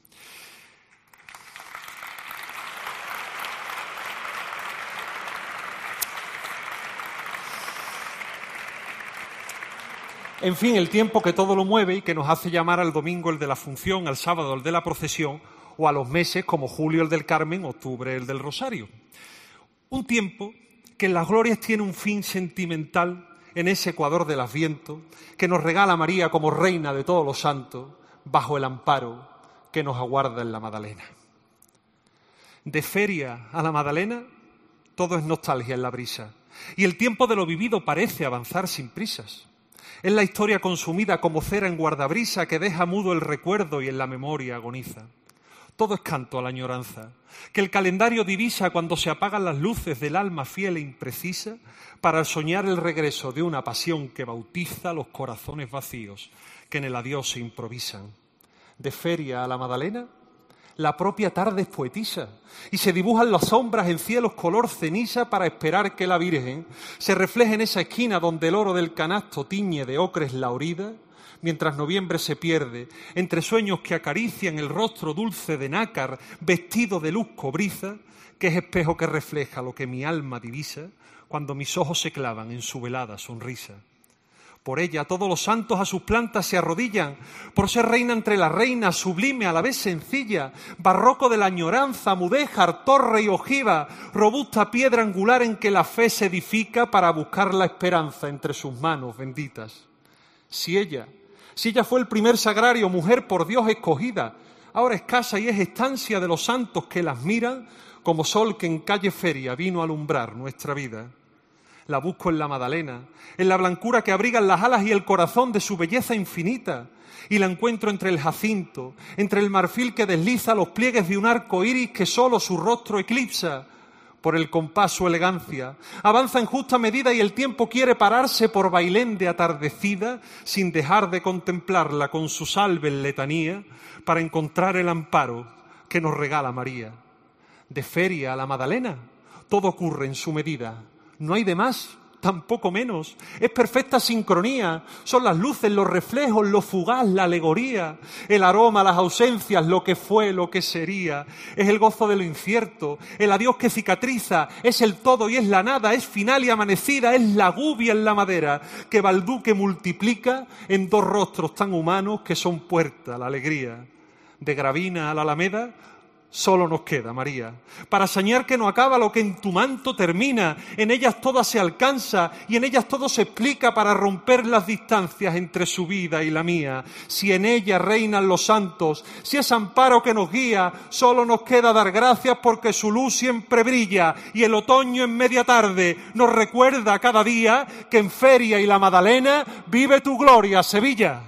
En fin, el tiempo que todo lo mueve y que nos hace llamar al domingo el de la función, al sábado el de la procesión o a los meses como julio el del Carmen, octubre el del Rosario. Un tiempo que en las glorias tiene un fin sentimental en ese Ecuador del Adviento que nos regala María como reina de todos los santos bajo el amparo que nos aguarda en la Madalena. De feria a la Madalena todo es nostalgia en la brisa y el tiempo de lo vivido parece avanzar sin prisas. Es la historia consumida como cera en guardabrisa que deja mudo el recuerdo y en la memoria agoniza. Todo es canto a la añoranza, que el calendario divisa cuando se apagan las luces del alma fiel e imprecisa para soñar el regreso de una pasión que bautiza los corazones vacíos que en el adiós se improvisan. De feria a la Madalena, la propia tarde es poetisa y se dibujan las sombras en cielos color ceniza para esperar que la Virgen se refleje en esa esquina donde el oro del canasto tiñe de ocres la orida, mientras noviembre se pierde entre sueños que acarician el rostro dulce de nácar vestido de luz cobriza, que es espejo que refleja lo que mi alma divisa cuando mis ojos se clavan en su velada sonrisa. Por ella todos los santos a sus plantas se arrodillan, por ser reina entre las reinas, sublime a la vez sencilla, barroco de la añoranza, mudéjar, torre y ojiva, robusta piedra angular en que la fe se edifica para buscar la esperanza entre sus manos benditas. Si ella, si ella fue el primer sagrario, mujer por Dios escogida, ahora es casa y es estancia de los santos que las miran, como sol que en calle feria vino a alumbrar nuestra vida. La busco en la Madalena, en la blancura que abrigan las alas y el corazón de su belleza infinita, y la encuentro entre el jacinto, entre el marfil que desliza los pliegues de un arco iris que solo su rostro eclipsa. Por el compás su elegancia avanza en justa medida y el tiempo quiere pararse por bailén de atardecida sin dejar de contemplarla con su salve en letanía para encontrar el amparo que nos regala María. De feria a la Madalena todo ocurre en su medida. No hay de más, tampoco menos. Es perfecta sincronía. Son las luces, los reflejos, lo fugaz, la alegoría. El aroma, las ausencias, lo que fue, lo que sería. Es el gozo de lo incierto, el adiós que cicatriza. Es el todo y es la nada, es final y amanecida. Es la gubia en la madera que balduque multiplica en dos rostros tan humanos que son puerta la alegría. De Gravina a la Alameda, solo nos queda, María, para señalar que no acaba lo que en tu manto termina, en ellas todas se alcanza y en ellas todo se explica para romper las distancias entre su vida y la mía. Si en ella reinan los santos, si es amparo que nos guía, solo nos queda dar gracias porque su luz siempre brilla y el otoño en media tarde nos recuerda cada día que en Feria y la Madalena vive tu gloria, Sevilla.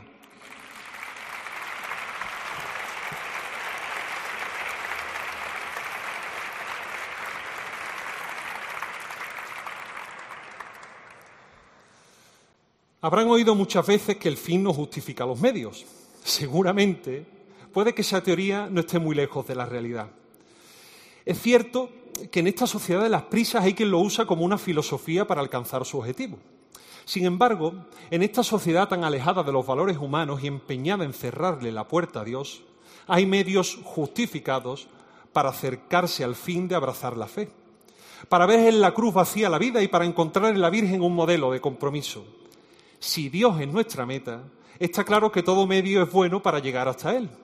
Habrán oído muchas veces que el fin no justifica los medios. Seguramente, puede que esa teoría no esté muy lejos de la realidad. Es cierto que en esta sociedad de las prisas hay quien lo usa como una filosofía para alcanzar su objetivo. Sin embargo, en esta sociedad tan alejada de los valores humanos y empeñada en cerrarle la puerta a Dios, hay medios justificados para acercarse al fin de abrazar la fe, para ver en la cruz vacía la vida y para encontrar en la Virgen un modelo de compromiso. Si Dios es nuestra meta, está claro que todo medio es bueno para llegar hasta Él.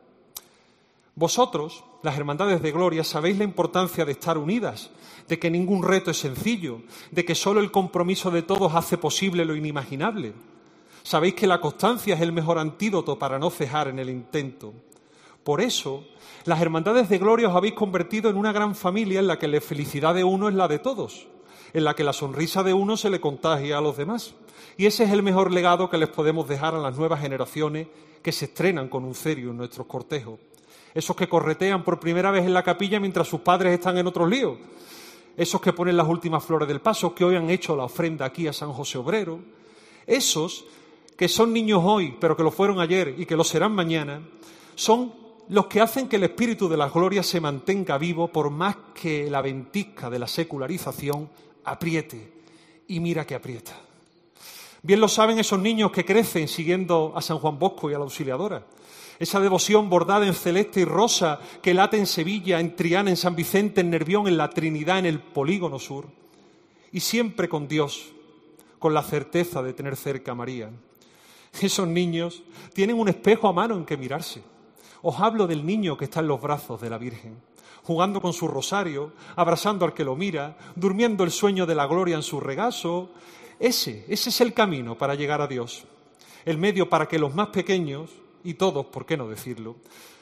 Vosotros, las hermandades de gloria, sabéis la importancia de estar unidas, de que ningún reto es sencillo, de que solo el compromiso de todos hace posible lo inimaginable. Sabéis que la constancia es el mejor antídoto para no cejar en el intento. Por eso, las hermandades de gloria os habéis convertido en una gran familia en la que la felicidad de uno es la de todos, en la que la sonrisa de uno se le contagia a los demás. Y ese es el mejor legado que les podemos dejar a las nuevas generaciones que se estrenan con un cerio en nuestros cortejos. Esos que corretean por primera vez en la capilla mientras sus padres están en otros líos. Esos que ponen las últimas flores del paso, que hoy han hecho la ofrenda aquí a San José Obrero. Esos que son niños hoy, pero que lo fueron ayer y que lo serán mañana, son los que hacen que el espíritu de las glorias se mantenga vivo por más que la ventisca de la secularización apriete. Y mira que aprieta. Bien lo saben esos niños que crecen siguiendo a San Juan Bosco y a la Auxiliadora. Esa devoción bordada en celeste y rosa que late en Sevilla, en Triana, en San Vicente, en Nervión, en la Trinidad, en el Polígono Sur. Y siempre con Dios, con la certeza de tener cerca a María. Esos niños tienen un espejo a mano en que mirarse. Os hablo del niño que está en los brazos de la Virgen, jugando con su rosario, abrazando al que lo mira, durmiendo el sueño de la gloria en su regazo. Ese, ese es el camino para llegar a Dios, el medio para que los más pequeños, y todos, ¿por qué no decirlo?,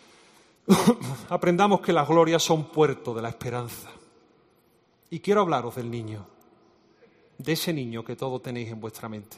aprendamos que las glorias son puerto de la esperanza. Y quiero hablaros del niño, de ese niño que todos tenéis en vuestra mente.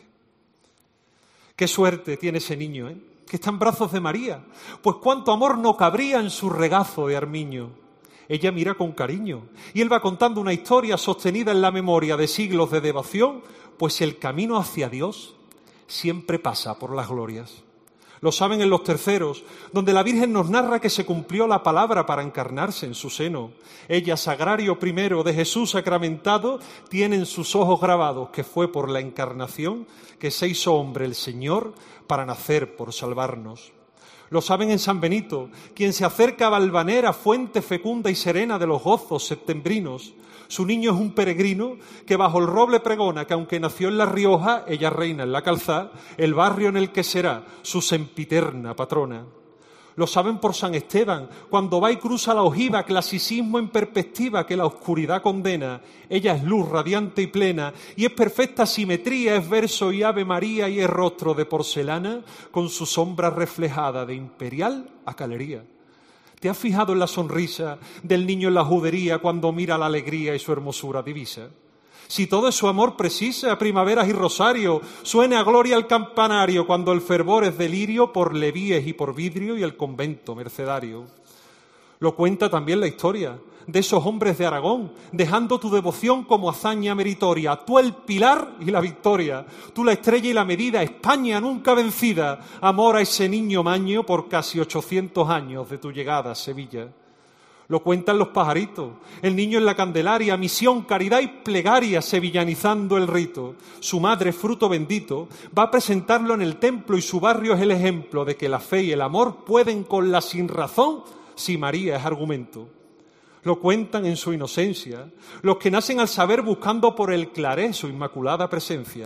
Qué suerte tiene ese niño, ¿eh?, que está en brazos de María, pues cuánto amor no cabría en su regazo de armiño. Ella mira con cariño y él va contando una historia sostenida en la memoria de siglos de devoción, pues el camino hacia Dios siempre pasa por las glorias. Lo saben en los terceros, donde la Virgen nos narra que se cumplió la palabra para encarnarse en su seno. Ella, sagrario primero de Jesús sacramentado, tiene en sus ojos grabados que fue por la encarnación que se hizo hombre el Señor para nacer por salvarnos. Lo saben en San Benito, quien se acerca a Valvanera, fuente fecunda y serena de los gozos septembrinos. Su niño es un peregrino que bajo el roble pregona que aunque nació en La Rioja, ella reina en la Calzá, el barrio en el que será su sempiterna patrona. Lo saben por San Esteban, cuando va y cruza la ojiva, clasicismo en perspectiva que la oscuridad condena. Ella es luz radiante y plena, y es perfecta simetría, es verso y Ave María, y es rostro de porcelana, con su sombra reflejada de imperial a calería. ¿Te has fijado en la sonrisa del niño en la judería cuando mira la alegría y su hermosura divisa? Si todo es su amor precisa, primaveras y rosario, suene a gloria el campanario cuando el fervor es delirio por levíes y por vidrio y el convento mercedario. Lo cuenta también la historia de esos hombres de Aragón, dejando tu devoción como hazaña meritoria. Tú el pilar y la victoria, tú la estrella y la medida, España nunca vencida, amor a ese niño maño por casi ochocientos años de tu llegada a Sevilla. Lo cuentan los pajaritos, el niño en la Candelaria, misión, caridad y plegaria, sevillanizando el rito. Su madre, fruto bendito, va a presentarlo en el templo y su barrio es el ejemplo de que la fe y el amor pueden con la sinrazón si María es argumento. Lo cuentan en su inocencia los que nacen al saber buscando por el claré su inmaculada presencia.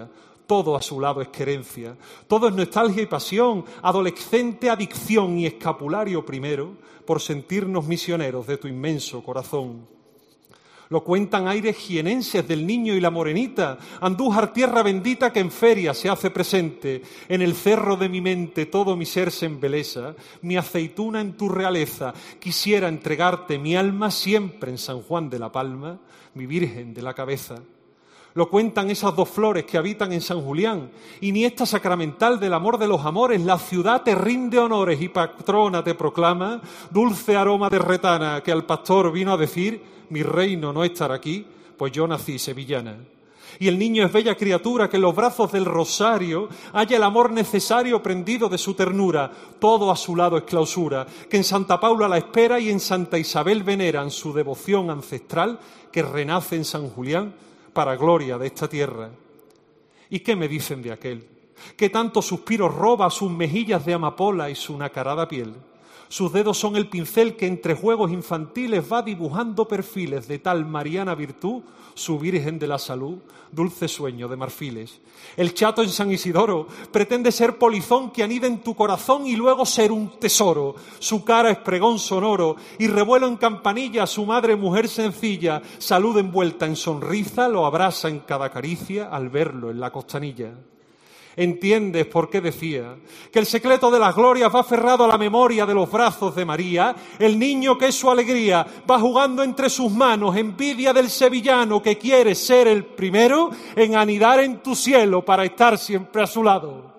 todo a su lado es querencia, todo es nostalgia y pasión, adolescente adicción y escapulario primero, por sentirnos misioneros de tu inmenso corazón. Lo cuentan aires jienenses del niño y la morenita, Andújar tierra bendita que en feria se hace presente. En el cerro de mi mente todo mi ser se embelesa, mi aceituna en tu realeza. Quisiera entregarte mi alma siempre en San Juan de la Palma, mi Virgen de la Cabeza. Lo cuentan esas dos flores que habitan en San Julián, iniesta sacramental del amor de los amores, la ciudad te rinde honores y patrona te proclama, dulce aroma de retana que al pastor vino a decir, mi reino no estará aquí, pues yo nací sevillana. Y el niño es bella criatura que en los brazos del rosario halla el amor necesario prendido de su ternura, todo a su lado es clausura, que en Santa Paula la espera y en Santa Isabel veneran su devoción ancestral que renace en San Julián, para gloria de esta tierra. ¿Y qué me dicen de aquel? Que tanto suspiro roba sus mejillas de amapola y su nacarada piel. Sus dedos son el pincel que entre juegos infantiles va dibujando perfiles de tal mariana virtud, su Virgen de la Salud, dulce sueño de marfiles. El chato en San Isidoro pretende ser polizón que anida en tu corazón y luego ser un tesoro. Su cara es pregón sonoro y revuelo en campanilla, su madre mujer sencilla, salud envuelta en sonrisa, lo abraza en cada caricia al verlo en la costanilla. ¿Entiendes por qué decía que el secreto de las glorias va aferrado a la memoria de los brazos de María? El niño que es su alegría va jugando entre sus manos, envidia del sevillano que quiere ser el primero en anidar en tu cielo para estar siempre a su lado.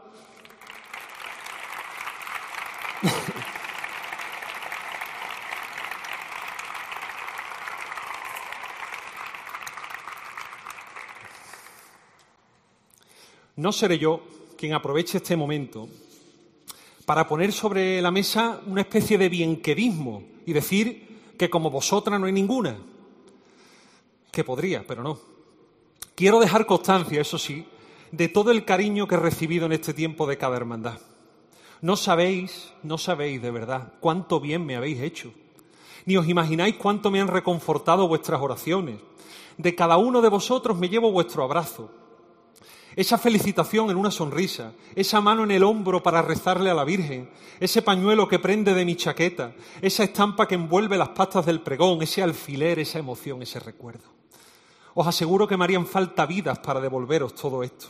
No seré yo quien aproveche este momento para poner sobre la mesa una especie de bienquedismo y decir que como vosotras no hay ninguna. Que podría, pero no. Quiero dejar constancia, eso sí, de todo el cariño que he recibido en este tiempo de cada hermandad. No sabéis, no sabéis de verdad cuánto bien me habéis hecho. Ni os imagináis cuánto me han reconfortado vuestras oraciones. De cada uno de vosotros me llevo vuestro abrazo. Esa felicitación en una sonrisa, esa mano en el hombro para rezarle a la Virgen, ese pañuelo que prende de mi chaqueta, esa estampa que envuelve las pastas del pregón, ese alfiler, esa emoción, ese recuerdo. Os aseguro que me harían falta vidas para devolveros todo esto.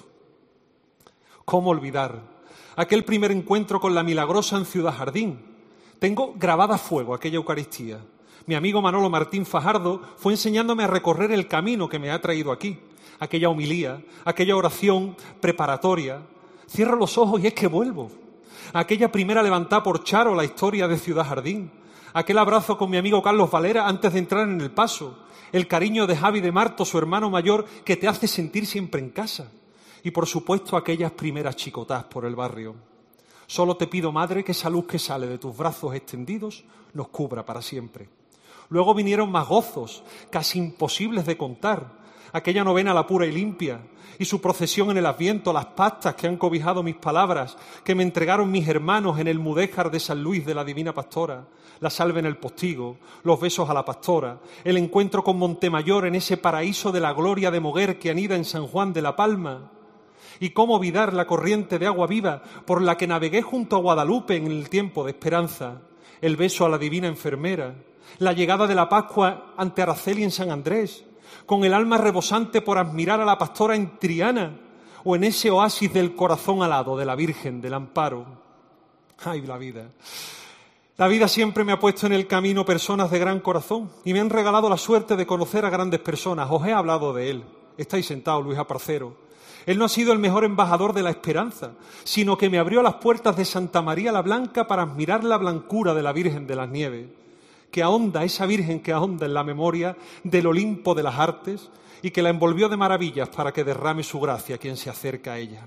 ¿Cómo olvidar aquel primer encuentro con la Milagrosa en Ciudad Jardín? Tengo grabada a fuego aquella Eucaristía. Mi amigo Manolo Martín Fajardo fue enseñándome a recorrer el camino que me ha traído aquí. Aquella homilía, aquella oración preparatoria. Cierro los ojos y es que vuelvo. Aquella primera levantada por Charo, la historia de Ciudad Jardín. Aquel abrazo con mi amigo Carlos Valera antes de entrar en el paso. El cariño de Javi de Marto, su hermano mayor, que te hace sentir siempre en casa. Y por supuesto aquellas primeras chicotas por el barrio. Solo te pido, Madre, que esa luz que sale de tus brazos extendidos nos cubra para siempre. Luego vinieron más gozos, casi imposibles de contar. Aquella novena la pura y limpia, y su procesión en el Adviento, las pastas que han cobijado mis palabras, que me entregaron mis hermanos en el mudéjar de San Luis de la Divina Pastora, la salve en el postigo, los besos a la pastora, el encuentro con Montemayor en ese paraíso de la gloria de Moguer que anida en San Juan de la Palma, y cómo olvidar la corriente de agua viva por la que navegué junto a Guadalupe en el tiempo de esperanza, el beso a la divina enfermera, la llegada de la Pascua ante Araceli en San Andrés, con el alma rebosante por admirar a la pastora en Triana o en ese oasis del corazón alado de la Virgen del Amparo. ¡Ay, la vida! La vida siempre me ha puesto en el camino personas de gran corazón y me han regalado la suerte de conocer a grandes personas. Os he hablado de él. Estáis sentados, Luis Aparcero. Él no ha sido el mejor embajador de la esperanza, sino que me abrió las puertas de Santa María la Blanca para admirar la blancura de la Virgen de las Nieves, que ahonda, esa Virgen que ahonda en la memoria del Olimpo de las artes y que la envolvió de maravillas para que derrame su gracia a quien se acerca a ella.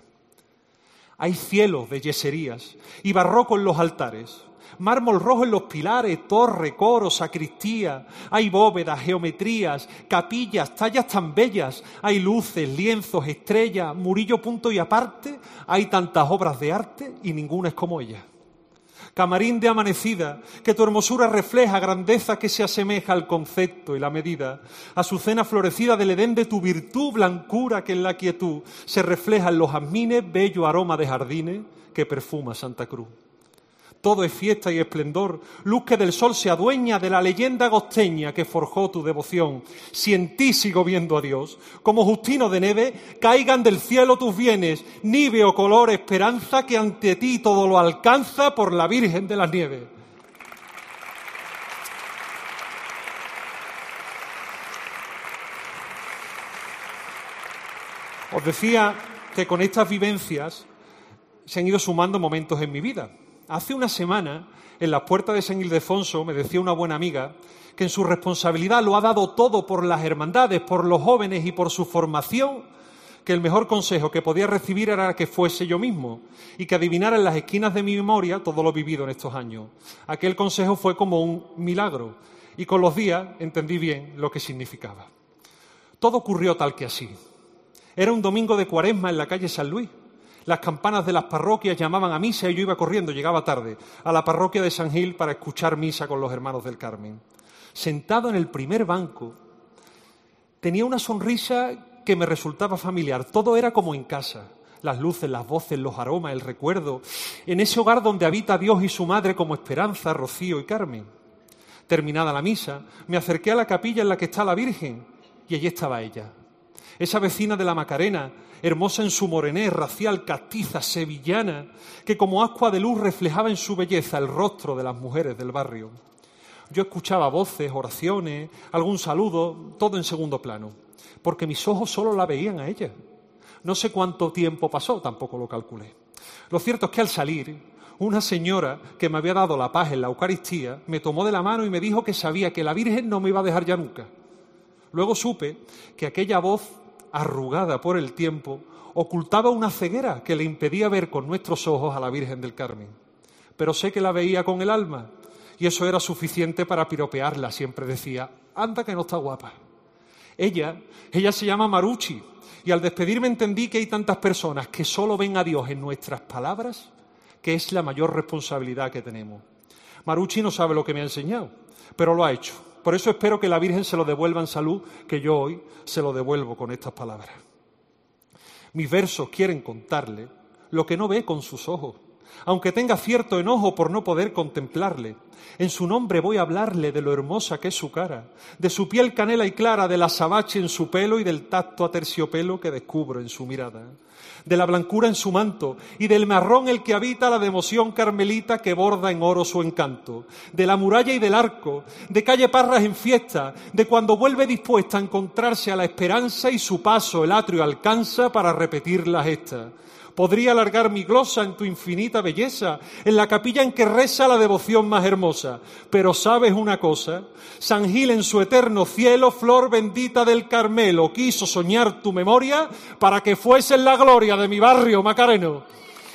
Hay cielos de yeserías y barroco en los altares, mármol rojo en los pilares, torre, coro, sacristía, hay bóvedas, geometrías, capillas, tallas tan bellas, hay luces, lienzos, estrellas, murillo punto y aparte, hay tantas obras de arte y ninguna es como ella. Camarín de amanecida, que tu hermosura refleja grandeza que se asemeja al concepto y la medida. Azucena florecida del Edén de tu virtud, blancura que en la quietud se refleja en los jazmines, bello aroma de jardines que perfuma Santa Cruz. Todo es fiesta y esplendor, luz que del sol se adueña de la leyenda agosteña que forjó tu devoción. Si en ti sigo viendo a Dios, como Justino de Neve, caigan del cielo tus bienes, níveo color esperanza que ante ti todo lo alcanza por la Virgen de las Nieves. Os decía que con estas vivencias se han ido sumando momentos en mi vida. Hace una semana, en las puertas de San Ildefonso, me decía una buena amiga que en su responsabilidad lo ha dado todo por las hermandades, por los jóvenes y por su formación, que el mejor consejo que podía recibir era que fuese yo mismo y que adivinara en las esquinas de mi memoria todo lo vivido en estos años. Aquel consejo fue como un milagro y con los días entendí bien lo que significaba. Todo ocurrió tal que así. Era un domingo de Cuaresma en la calle San Luis. Las campanas de las parroquias llamaban a misa y yo iba corriendo, llegaba tarde, a la parroquia de San Gil para escuchar misa con los hermanos del Carmen. Sentado en el primer banco, tenía una sonrisa que me resultaba familiar. Todo era como en casa. Las luces, las voces, los aromas, el recuerdo. En ese hogar donde habita Dios y su madre como Esperanza, Rocío y Carmen. Terminada la misa, me acerqué a la capilla en la que está la Virgen y allí estaba ella. Esa vecina de la Macarena, hermosa en su morenés, racial, castiza, sevillana, que como ascua de luz reflejaba en su belleza el rostro de las mujeres del barrio. Yo escuchaba voces, oraciones, algún saludo, todo en segundo plano, porque mis ojos solo la veían a ella. No sé cuánto tiempo pasó, tampoco lo calculé. Lo cierto es que al salir, una señora que me había dado la paz en la Eucaristía me tomó de la mano y me dijo que sabía que la Virgen no me iba a dejar ya nunca. Luego supe que aquella voz arrugada por el tiempo, ocultaba una ceguera que le impedía ver con nuestros ojos a la Virgen del Carmen. Pero sé que la veía con el alma, y eso era suficiente para piropearla. Siempre decía, anda que no está guapa. Ella, ella se llama Maruchi, y al despedirme entendí que hay tantas personas que solo ven a Dios en nuestras palabras, que es la mayor responsabilidad que tenemos. Maruchi no sabe lo que me ha enseñado, pero lo ha hecho. Por eso espero que la Virgen se lo devuelva en salud, que yo hoy se lo devuelvo con estas palabras. Mis versos quieren contarle lo que no ve con sus ojos, aunque tenga cierto enojo por no poder contemplarle. En su nombre voy a hablarle de lo hermosa que es su cara, de su piel canela y clara, del azabache en su pelo y del tacto a terciopelo que descubro en su mirada, de la blancura en su manto y del marrón el que habita la devoción carmelita que borda en oro su encanto, de la muralla y del arco, de calle Parras en fiesta, de cuando vuelve dispuesta a encontrarse a la esperanza y su paso el atrio alcanza para repetir la gesta. Podría alargar mi glosa en tu infinita belleza, en la capilla en que reza la devoción más hermosa. Pero ¿sabes una cosa? San Gil en su eterno cielo, flor bendita del Carmelo, quiso soñar tu memoria para que fuese la gloria de mi barrio macareno.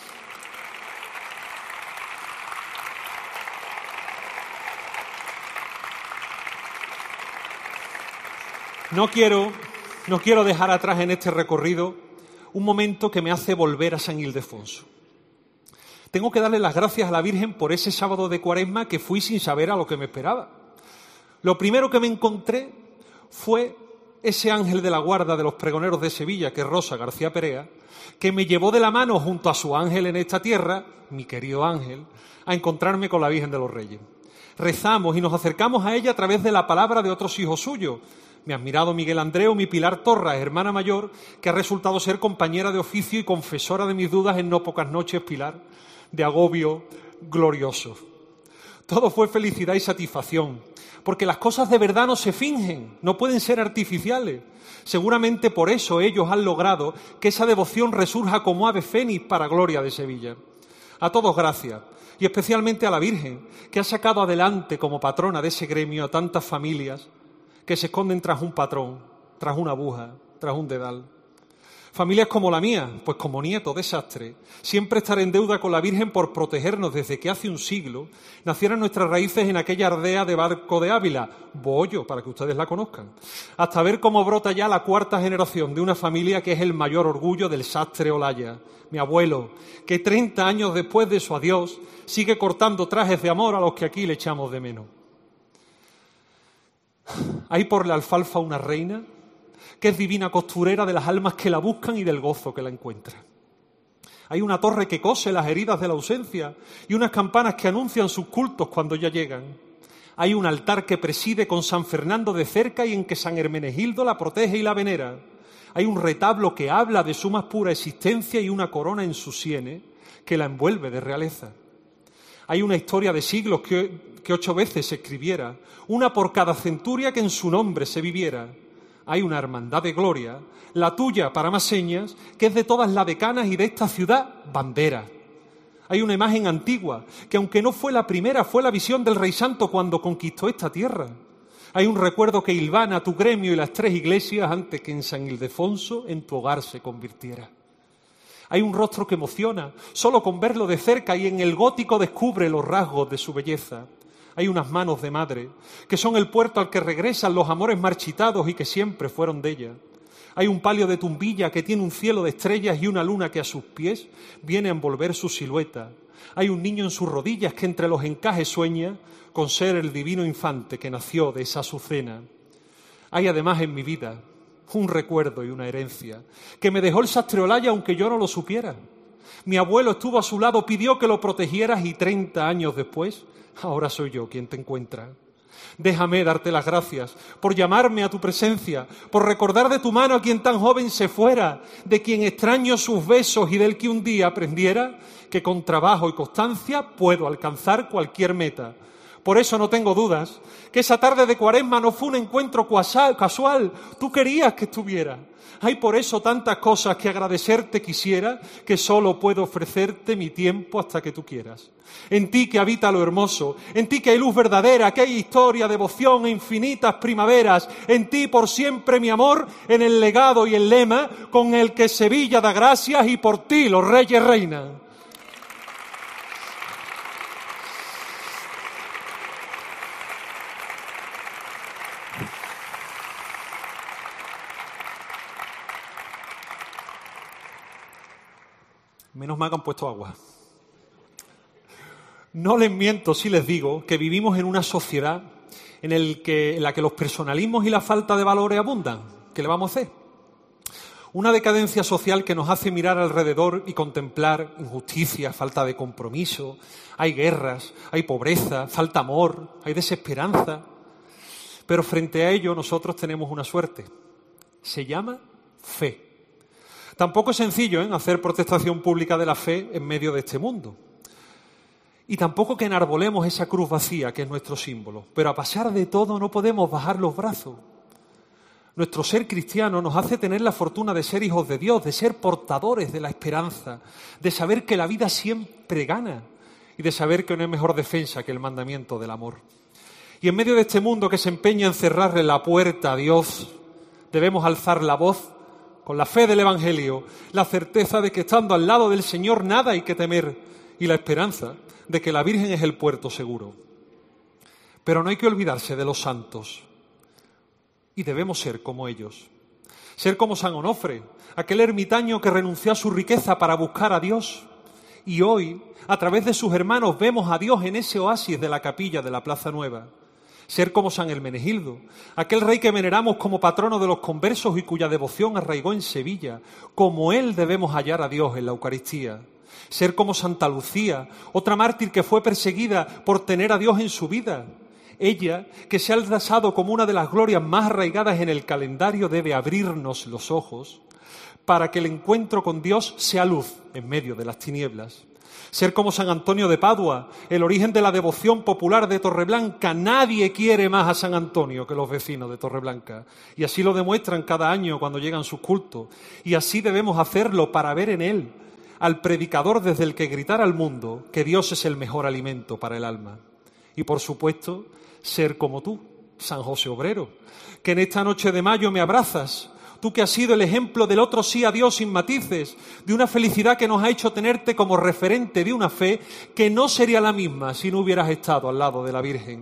No quiero, no quiero dejar atrás en este recorrido un momento que me hace volver a San Ildefonso. Tengo que darle las gracias a la Virgen por ese sábado de Cuaresma que fui sin saber a lo que me esperaba. Lo primero que me encontré fue ese ángel de la guarda de los pregoneros de Sevilla, que es Rosa García Perea, que me llevó de la mano junto a su ángel en esta tierra, mi querido ángel, a encontrarme con la Virgen de los Reyes. Rezamos y nos acercamos a ella a través de la palabra de otros hijos suyos. Mi admirado Miguel Andreu, mi Pilar Torras, hermana mayor, que ha resultado ser compañera de oficio y confesora de mis dudas en no pocas noches, Pilar, de agobio glorioso. Todo fue felicidad y satisfacción, porque las cosas de verdad no se fingen, no pueden ser artificiales. Seguramente por eso ellos han logrado que esa devoción resurja como ave fénix para gloria de Sevilla. A todos gracias, y especialmente a la Virgen, que ha sacado adelante como patrona de ese gremio a tantas familias que se esconden tras un patrón, tras una aguja, tras un dedal. Familias como la mía, pues como nieto de sastre, siempre estar en deuda con la Virgen por protegernos desde que hace un siglo nacieran nuestras raíces en aquella aldea de Barco de Ávila, Bohollo, para que ustedes la conozcan, hasta ver cómo brota ya la cuarta generación de una familia que es el mayor orgullo del sastre Olaya, mi abuelo, que treinta años después de su adiós sigue cortando trajes de amor a los que aquí le echamos de menos. Hay por la alfalfa una reina que es divina costurera de las almas que la buscan y del gozo que la encuentran. Hay una torre que cose las heridas de la ausencia y unas campanas que anuncian sus cultos cuando ya llegan. Hay un altar que preside con San Fernando de cerca y en que San Hermenegildo la protege y la venera. Hay un retablo que habla de su más pura existencia y una corona en sus sienes que la envuelve de realeza. Hay una historia de siglos que, que ocho veces se escribiera, una por cada centuria que en su nombre se viviera. Hay una hermandad de gloria, la tuya para más señas, que es de todas las decanas y de esta ciudad, bandera. Hay una imagen antigua, que aunque no fue la primera, fue la visión del Rey Santo cuando conquistó esta tierra. Hay un recuerdo que hilvana tu gremio y las tres iglesias antes que en San Ildefonso en tu hogar se convirtiera. Hay un rostro que emociona, solo con verlo de cerca y en el gótico descubre los rasgos de su belleza. Hay unas manos de madre, que son el puerto al que regresan los amores marchitados y que siempre fueron de ella. Hay un palio de tumbilla que tiene un cielo de estrellas y una luna que a sus pies viene a envolver su silueta. Hay un niño en sus rodillas que entre los encajes sueña con ser el divino infante que nació de esa azucena. Hay además en mi vida un recuerdo y una herencia que me dejó el sastre Olaya aunque yo no lo supiera. Mi abuelo estuvo a su lado, pidió que lo protegieras y treinta años después, ahora soy yo quien te encuentra. Déjame darte las gracias por llamarme a tu presencia, por recordar de tu mano a quien tan joven se fuera, de quien extraño sus besos y del que un día aprendiera que con trabajo y constancia puedo alcanzar cualquier meta. Por eso no tengo dudas que esa tarde de Cuaresma no fue un encuentro casual, tú querías que estuviera. Hay por eso tantas cosas que agradecerte quisiera que solo puedo ofrecerte mi tiempo hasta que tú quieras. En ti que habita lo hermoso, en ti que hay luz verdadera, que hay historia, devoción e infinitas primaveras, en ti por siempre mi amor, en el legado y el lema con el que Sevilla da gracias y por ti los reyes reinan. Menos mal que han puesto agua. No les miento si les digo que vivimos en una sociedad en, el que, en la que los personalismos y la falta de valores abundan. ¿Qué le vamos a hacer? Una decadencia social que nos hace mirar alrededor y contemplar injusticia, falta de compromiso. Hay guerras, hay pobreza, falta amor, hay desesperanza. Pero frente a ello nosotros tenemos una suerte. Se llama fe. Tampoco es sencillo, ¿eh?, hacer protestación pública de la fe en medio de este mundo. Y tampoco que enarbolemos esa cruz vacía que es nuestro símbolo. Pero a pesar de todo no podemos bajar los brazos. Nuestro ser cristiano nos hace tener la fortuna de ser hijos de Dios, de ser portadores de la esperanza, de saber que la vida siempre gana y de saber que no hay mejor defensa que el mandamiento del amor. Y en medio de este mundo que se empeña en cerrarle la puerta a Dios, debemos alzar la voz con la fe del Evangelio, la certeza de que estando al lado del Señor nada hay que temer y la esperanza de que la Virgen es el puerto seguro. Pero no hay que olvidarse de los santos y debemos ser como ellos. Ser como San Onofre, aquel ermitaño que renunció a su riqueza para buscar a Dios y hoy, a través de sus hermanos, vemos a Dios en ese oasis de la capilla de la Plaza Nueva. Ser como San Hermenegildo, aquel rey que veneramos como patrono de los conversos y cuya devoción arraigó en Sevilla. Como él debemos hallar a Dios en la Eucaristía. Ser como Santa Lucía, otra mártir que fue perseguida por tener a Dios en su vida. Ella, que se ha alzado como una de las glorias más arraigadas en el calendario, debe abrirnos los ojos para que el encuentro con Dios sea luz en medio de las tinieblas. Ser como San Antonio de Padua, el origen de la devoción popular de Torreblanca. Nadie quiere más a San Antonio que los vecinos de Torreblanca. Y así lo demuestran cada año cuando llegan sus cultos. Y así debemos hacerlo para ver en él al predicador desde el que gritar al mundo que Dios es el mejor alimento para el alma. Y por supuesto, ser como tú, San José Obrero, que en esta noche de mayo me abrazas, tú que has sido el ejemplo del otro sí a Dios sin matices, de una felicidad que nos ha hecho tenerte como referente de una fe que no sería la misma si no hubieras estado al lado de la Virgen.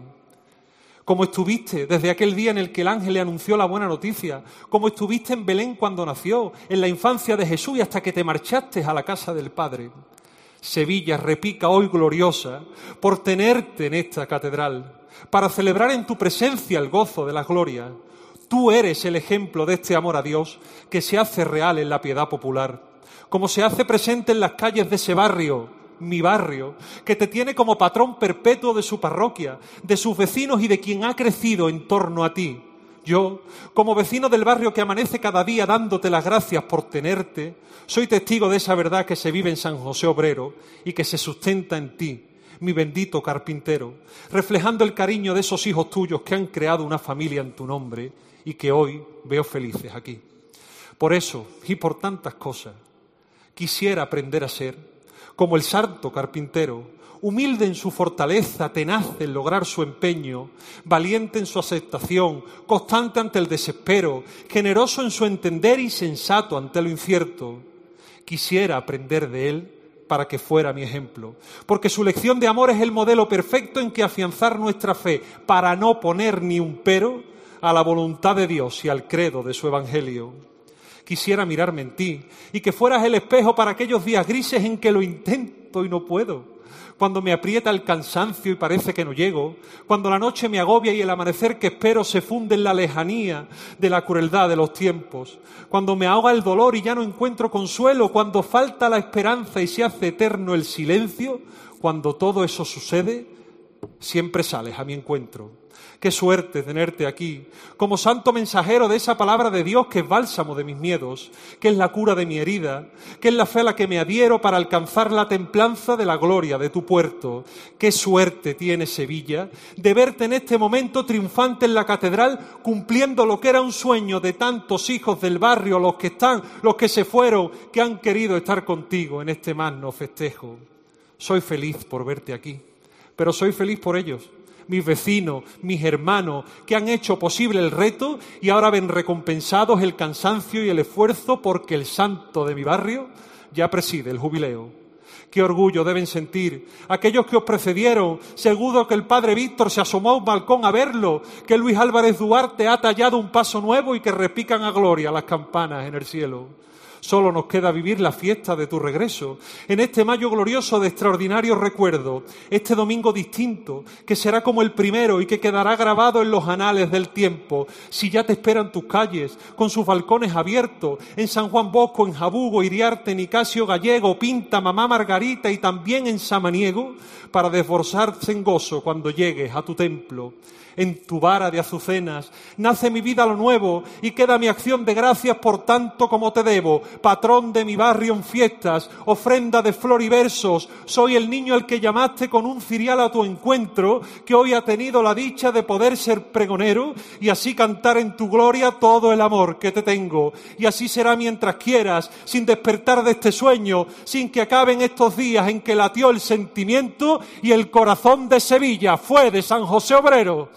Como estuviste desde aquel día en el que el ángel le anunció la buena noticia, como estuviste en Belén cuando nació, en la infancia de Jesús y hasta que te marchaste a la casa del Padre. Sevilla repica hoy gloriosa por tenerte en esta catedral, para celebrar en tu presencia el gozo de la gloria. Tú eres el ejemplo de este amor a Dios que se hace real en la piedad popular, como se hace presente en las calles de ese barrio, mi barrio, que te tiene como patrón perpetuo de su parroquia, de sus vecinos y de quien ha crecido en torno a ti. Yo, como vecino del barrio que amanece cada día dándote las gracias por tenerte, soy testigo de esa verdad que se vive en San José Obrero y que se sustenta en ti, mi bendito carpintero, reflejando el cariño de esos hijos tuyos que han creado una familia en tu nombre y que hoy veo felices aquí. Por eso, y por tantas cosas, quisiera aprender a ser como el santo carpintero, humilde en su fortaleza, tenaz en lograr su empeño, valiente en su aceptación, constante ante el desespero, generoso en su entender y sensato ante lo incierto. Quisiera aprender de él para que fuera mi ejemplo, porque su lección de amor es el modelo perfecto en que afianzar nuestra fe, para no poner ni un pero a la voluntad de Dios y al credo de su Evangelio. Quisiera mirarme en ti y que fueras el espejo para aquellos días grises en que lo intento y no puedo, cuando me aprieta el cansancio y parece que no llego, cuando la noche me agobia y el amanecer que espero se funde en la lejanía de la crueldad de los tiempos, cuando me ahoga el dolor y ya no encuentro consuelo, cuando falta la esperanza y se hace eterno el silencio, cuando todo eso sucede, siempre sales a mi encuentro. Qué suerte tenerte aquí, como santo mensajero de esa palabra de Dios que es bálsamo de mis miedos, que es la cura de mi herida, que es la fe a la que me adhiero para alcanzar la templanza de la gloria de tu puerto. Qué suerte tiene Sevilla de verte en este momento triunfante en la catedral, cumpliendo lo que era un sueño de tantos hijos del barrio, los que están, los que se fueron, que han querido estar contigo en este magno festejo. Soy feliz por verte aquí, pero soy feliz por ellos, mis vecinos, mis hermanos, que han hecho posible el reto y ahora ven recompensados el cansancio y el esfuerzo porque el santo de mi barrio ya preside el jubileo. Qué orgullo deben sentir aquellos que os precedieron, seguro que el padre Víctor se asomó a un balcón a verlo, que Luis Álvarez Duarte ha tallado un paso nuevo y que repican a gloria las campanas en el cielo. Solo nos queda vivir la fiesta de tu regreso, en este mayo glorioso de extraordinario recuerdo, este domingo distinto, que será como el primero y que quedará grabado en los anales del tiempo. Si ya te esperan tus calles, con sus balcones abiertos, en San Juan Bosco, en Jabugo, Iriarte, Nicasio Gallego, Pinta, Mamá Margarita y también en Samaniego, para desbordarse en gozo cuando llegues a tu templo. En tu vara de azucenas nace mi vida lo nuevo y queda mi acción de gracias por tanto como te debo. Patrón de mi barrio en fiestas, ofrenda de flor y versos, soy el niño al que llamaste con un cirial a tu encuentro, que hoy ha tenido la dicha de poder ser pregonero y así cantar en tu gloria todo el amor que te tengo. Y así será mientras quieras, sin despertar de este sueño, sin que acaben estos días en que latió el sentimiento y el corazón de Sevilla fue de San José Obrero.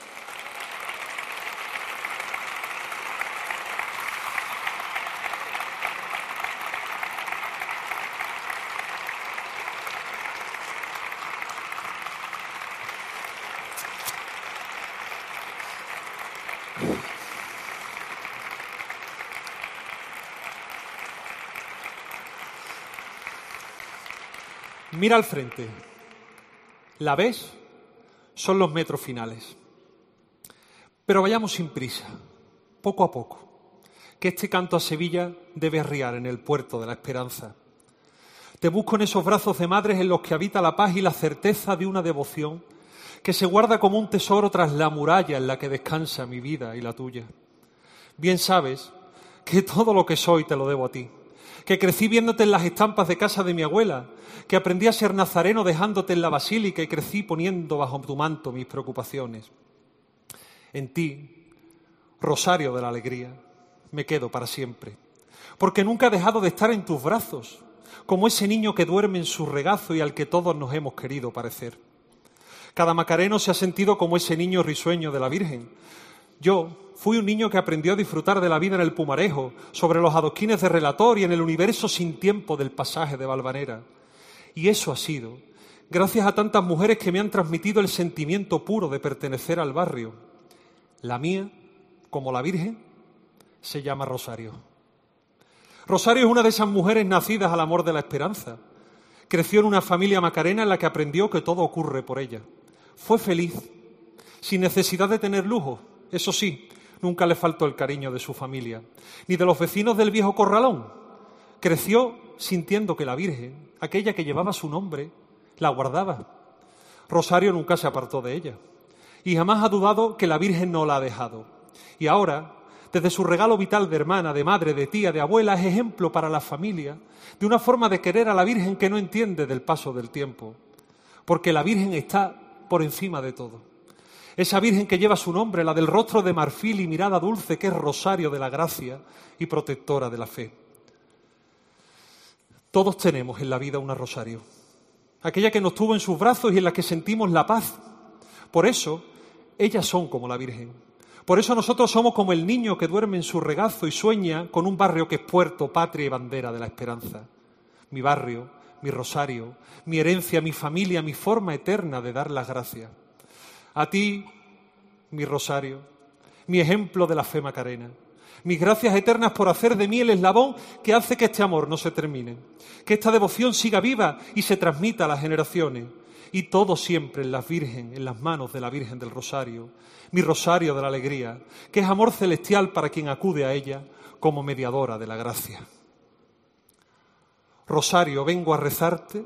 Mira al frente. ¿La ves? Son los metros finales. Pero vayamos sin prisa, poco a poco, que este canto a Sevilla debe arriar en el puerto de la esperanza. Te busco en esos brazos de madres en los que habita la paz y la certeza de una devoción que se guarda como un tesoro tras la muralla en la que descansa mi vida y la tuya. Bien sabes que todo lo que soy te lo debo a ti, que crecí viéndote en las estampas de casa de mi abuela, que aprendí a ser nazareno dejándote en la basílica y crecí poniendo bajo tu manto mis preocupaciones. En ti, rosario de la alegría, me quedo para siempre, porque nunca he dejado de estar en tus brazos, como ese niño que duerme en su regazo y al que todos nos hemos querido parecer. Cada macareno se ha sentido como ese niño risueño de la Virgen. Yo fui un niño que aprendió a disfrutar de la vida en el Pumarejo, sobre los adoquines de Relator y en el universo sin tiempo del pasaje de Valvanera. Y eso ha sido gracias a tantas mujeres que me han transmitido el sentimiento puro de pertenecer al barrio. La mía, como la Virgen, se llama Rosario. Rosario es una de esas mujeres nacidas al amor de la esperanza. Creció en una familia macarena en la que aprendió que todo ocurre por ella. Fue feliz, sin necesidad de tener lujo. Eso sí, nunca le faltó el cariño de su familia, ni de los vecinos del viejo corralón. Creció sintiendo que la Virgen, aquella que llevaba su nombre, la guardaba. Rosario nunca se apartó de ella y jamás ha dudado que la Virgen no la ha dejado. Y ahora, desde su regalo vital de hermana, de madre, de tía, de abuela, es ejemplo para la familia de una forma de querer a la Virgen que no entiende del paso del tiempo, porque la Virgen está por encima de todo. Esa Virgen que lleva su nombre, la del rostro de marfil y mirada dulce, que es Rosario de la Gracia y protectora de la fe. Todos tenemos en la vida una Rosario, aquella que nos tuvo en sus brazos y en la que sentimos la paz. Por eso, ellas son como la Virgen. Por eso nosotros somos como el niño que duerme en su regazo y sueña con un barrio que es puerto, patria y bandera de la esperanza. Mi barrio, mi Rosario, mi herencia, mi familia, mi forma eterna de dar las gracias. A ti, mi Rosario, mi ejemplo de la fe macarena. Mis gracias eternas por hacer de mí el eslabón que hace que este amor no se termine, que esta devoción siga viva y se transmita a las generaciones. Y todo siempre en la Virgen, en las manos de la Virgen del Rosario, mi Rosario de la Alegría, que es amor celestial para quien acude a ella como mediadora de la gracia. Rosario, vengo a rezarte,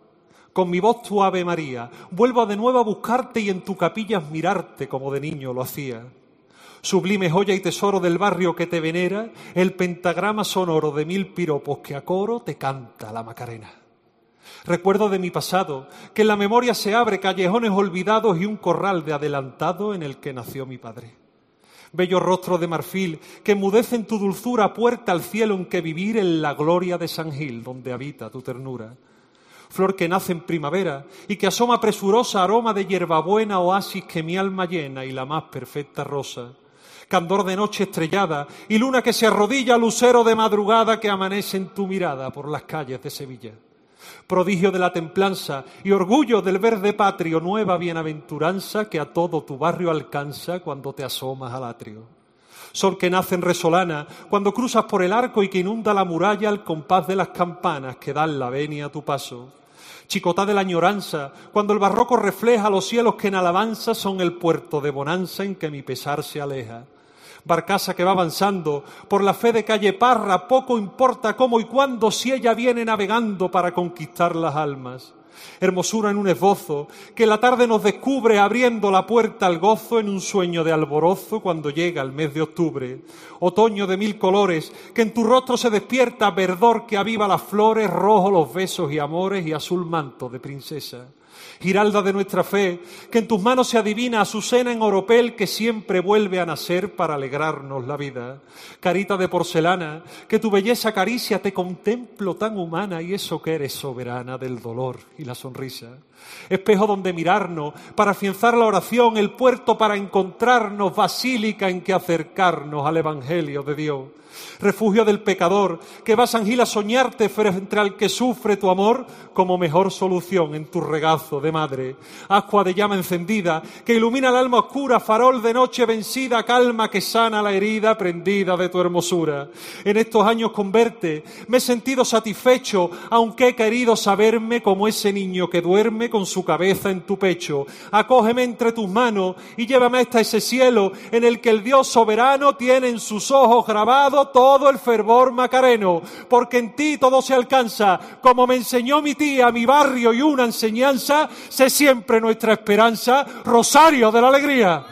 con mi voz tu Ave María, vuelvo de nuevo a buscarte y en tu capilla mirarte como de niño lo hacía. Sublime joya y tesoro del barrio que te venera, el pentagrama sonoro de mil piropos que a coro te canta la Macarena. Recuerdo de mi pasado, que en la memoria se abre callejones olvidados y un corral de adelantado en el que nació mi padre. Bello rostro de marfil, que enmudece en tu dulzura puerta al cielo en que vivir en la gloria de San Gil, donde habita tu ternura. Flor que nace en primavera y que asoma presurosa aroma de hierbabuena, oasis que mi alma llena y la más perfecta rosa. Candor de noche estrellada y luna que se arrodilla, lucero de madrugada que amanece en tu mirada por las calles de Sevilla. Prodigio de la templanza y orgullo del verde patrio, nueva bienaventuranza que a todo tu barrio alcanza cuando te asomas al atrio. Sol que nace en resolana cuando cruzas por el arco y que inunda la muralla al compás de las campanas que dan la venia a tu paso. Chicotá de la añoranza cuando el barroco refleja los cielos que en alabanza son el puerto de bonanza en que mi pesar se aleja. Barcaza que va avanzando por la fe de calle Parra, poco importa cómo y cuándo si ella viene navegando para conquistar las almas. Hermosura en un esbozo que la tarde nos descubre abriendo la puerta al gozo en un sueño de alborozo cuando llega el mes de octubre. Otoño de mil colores que en tu rostro se despierta verdor que aviva las flores, rojo los besos y amores y azul manto de princesa. Giralda de nuestra fe, que en tus manos se adivina Azucena en oropel que siempre vuelve a nacer para alegrarnos la vida. Carita de porcelana, que tu belleza acaricia, te contemplo tan humana y eso que eres soberana del dolor y la sonrisa. Espejo donde mirarnos, para afianzar la oración, el puerto para encontrarnos, basílica en que acercarnos al Evangelio de Dios. Refugio del pecador, que va San Gil a soñarte frente al que sufre tu amor como mejor solución en tu regazo de madre. Ascua de llama encendida, que ilumina el alma oscura, farol de noche vencida, calma que sana la herida prendida de tu hermosura. En estos años con verte me he sentido satisfecho, aunque he querido saberme como ese niño que duerme con su cabeza en tu pecho. Acógeme entre tus manos y llévame hasta ese cielo en el que el Dios soberano tiene en sus ojos grabado todo el fervor macareno, porque en ti todo se alcanza, como me enseñó mi tía, mi barrio y una enseñanza, sé siempre nuestra esperanza, Rosario de la Alegría.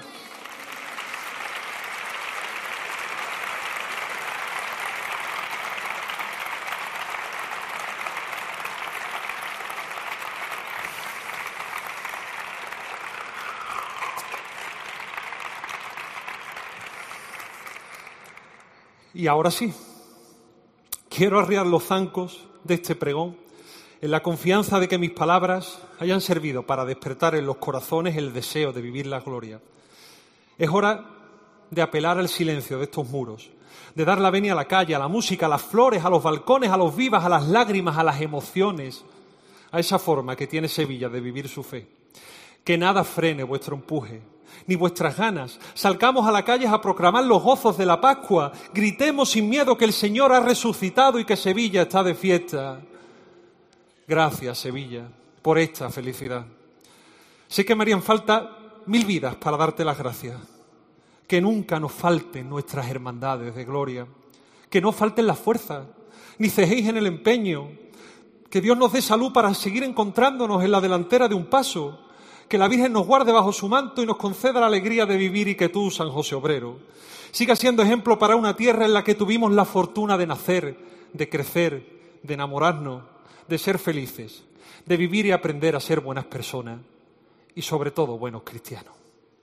Y ahora sí, quiero arriar los zancos de este pregón en la confianza de que mis palabras hayan servido para despertar en los corazones el deseo de vivir la gloria. Es hora de apelar al silencio de estos muros, de dar la venia a la calle, a la música, a las flores, a los balcones, a los vivas, a las lágrimas, a las emociones, a esa forma que tiene Sevilla de vivir su fe. Que nada frene vuestro empuje, ni vuestras ganas. Salgamos a la calle a proclamar los gozos de la Pascua. Gritemos sin miedo que el Señor ha resucitado y que Sevilla está de fiesta. Gracias, Sevilla, por esta felicidad. Sé que me harían falta mil vidas para darte las gracias. Que nunca nos falten nuestras hermandades de gloria. Que no falten las fuerzas, ni cejéis en el empeño. Que Dios nos dé salud para seguir encontrándonos en la delantera de un paso. Que la Virgen nos guarde bajo su manto y nos conceda la alegría de vivir y que tú, San José Obrero, sigas siendo ejemplo para una tierra en la que tuvimos la fortuna de nacer, de crecer, de enamorarnos, de ser felices, de vivir y aprender a ser buenas personas y sobre todo buenos cristianos.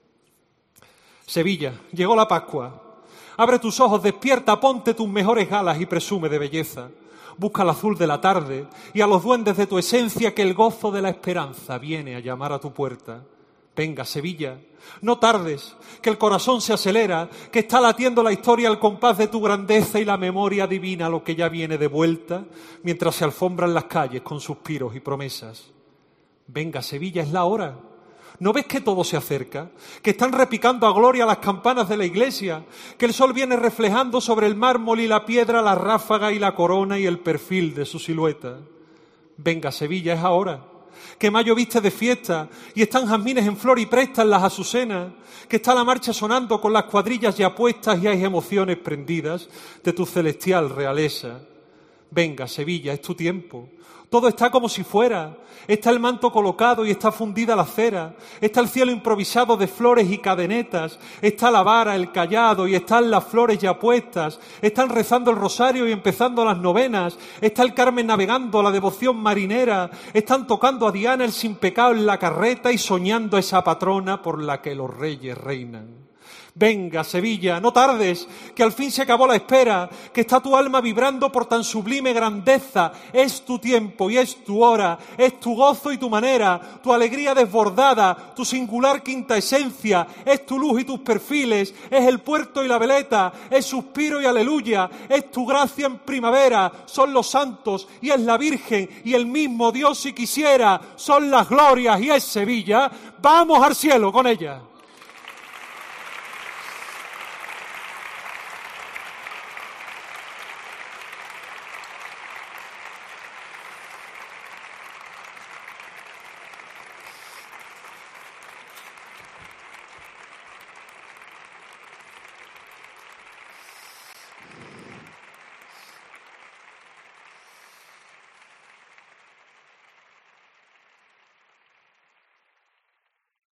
Sevilla, llegó la Pascua. Abre tus ojos, despierta, ponte tus mejores galas y presume de belleza. Busca el azul de la tarde y a los duendes de tu esencia que el gozo de la esperanza viene a llamar a tu puerta. Venga, Sevilla, no tardes, que el corazón se acelera, que está latiendo la historia al compás de tu grandeza y la memoria adivina lo que ya viene de vuelta, mientras se alfombran las calles con suspiros y promesas. Venga, Sevilla, es la hora. ¿No ves que todo se acerca? Que están repicando a gloria las campanas de la iglesia, que el sol viene reflejando sobre el mármol y la piedra la ráfaga y la corona y el perfil de su silueta. Venga, Sevilla, es ahora. Que mayo viste de fiesta y están jazmines en flor y prestan las azucenas, que está la marcha sonando con las cuadrillas ya puestas y hay emociones prendidas de tu celestial realeza. Venga, Sevilla, es tu tiempo. Todo está como si fuera. Está el manto colocado y está fundida la cera. Está el cielo improvisado de flores y cadenetas. Está la vara, el cayado y están las flores ya puestas. Están rezando el rosario y empezando las novenas. Está el Carmen navegando la devoción marinera. Están tocando a Diana el sin pecado en la carreta y soñando a esa patrona por la que los reyes reinan. Venga, Sevilla, no tardes, que al fin se acabó la espera, que está tu alma vibrando por tan sublime grandeza. Es tu tiempo y es tu hora, es tu gozo y tu manera, tu alegría desbordada, tu singular quinta esencia, es tu luz y tus perfiles, es el puerto y la veleta, es suspiro y aleluya, es tu gracia en primavera, son los santos y es la Virgen y el mismo Dios si quisiera, son las glorias y es Sevilla. Vamos al cielo con ella.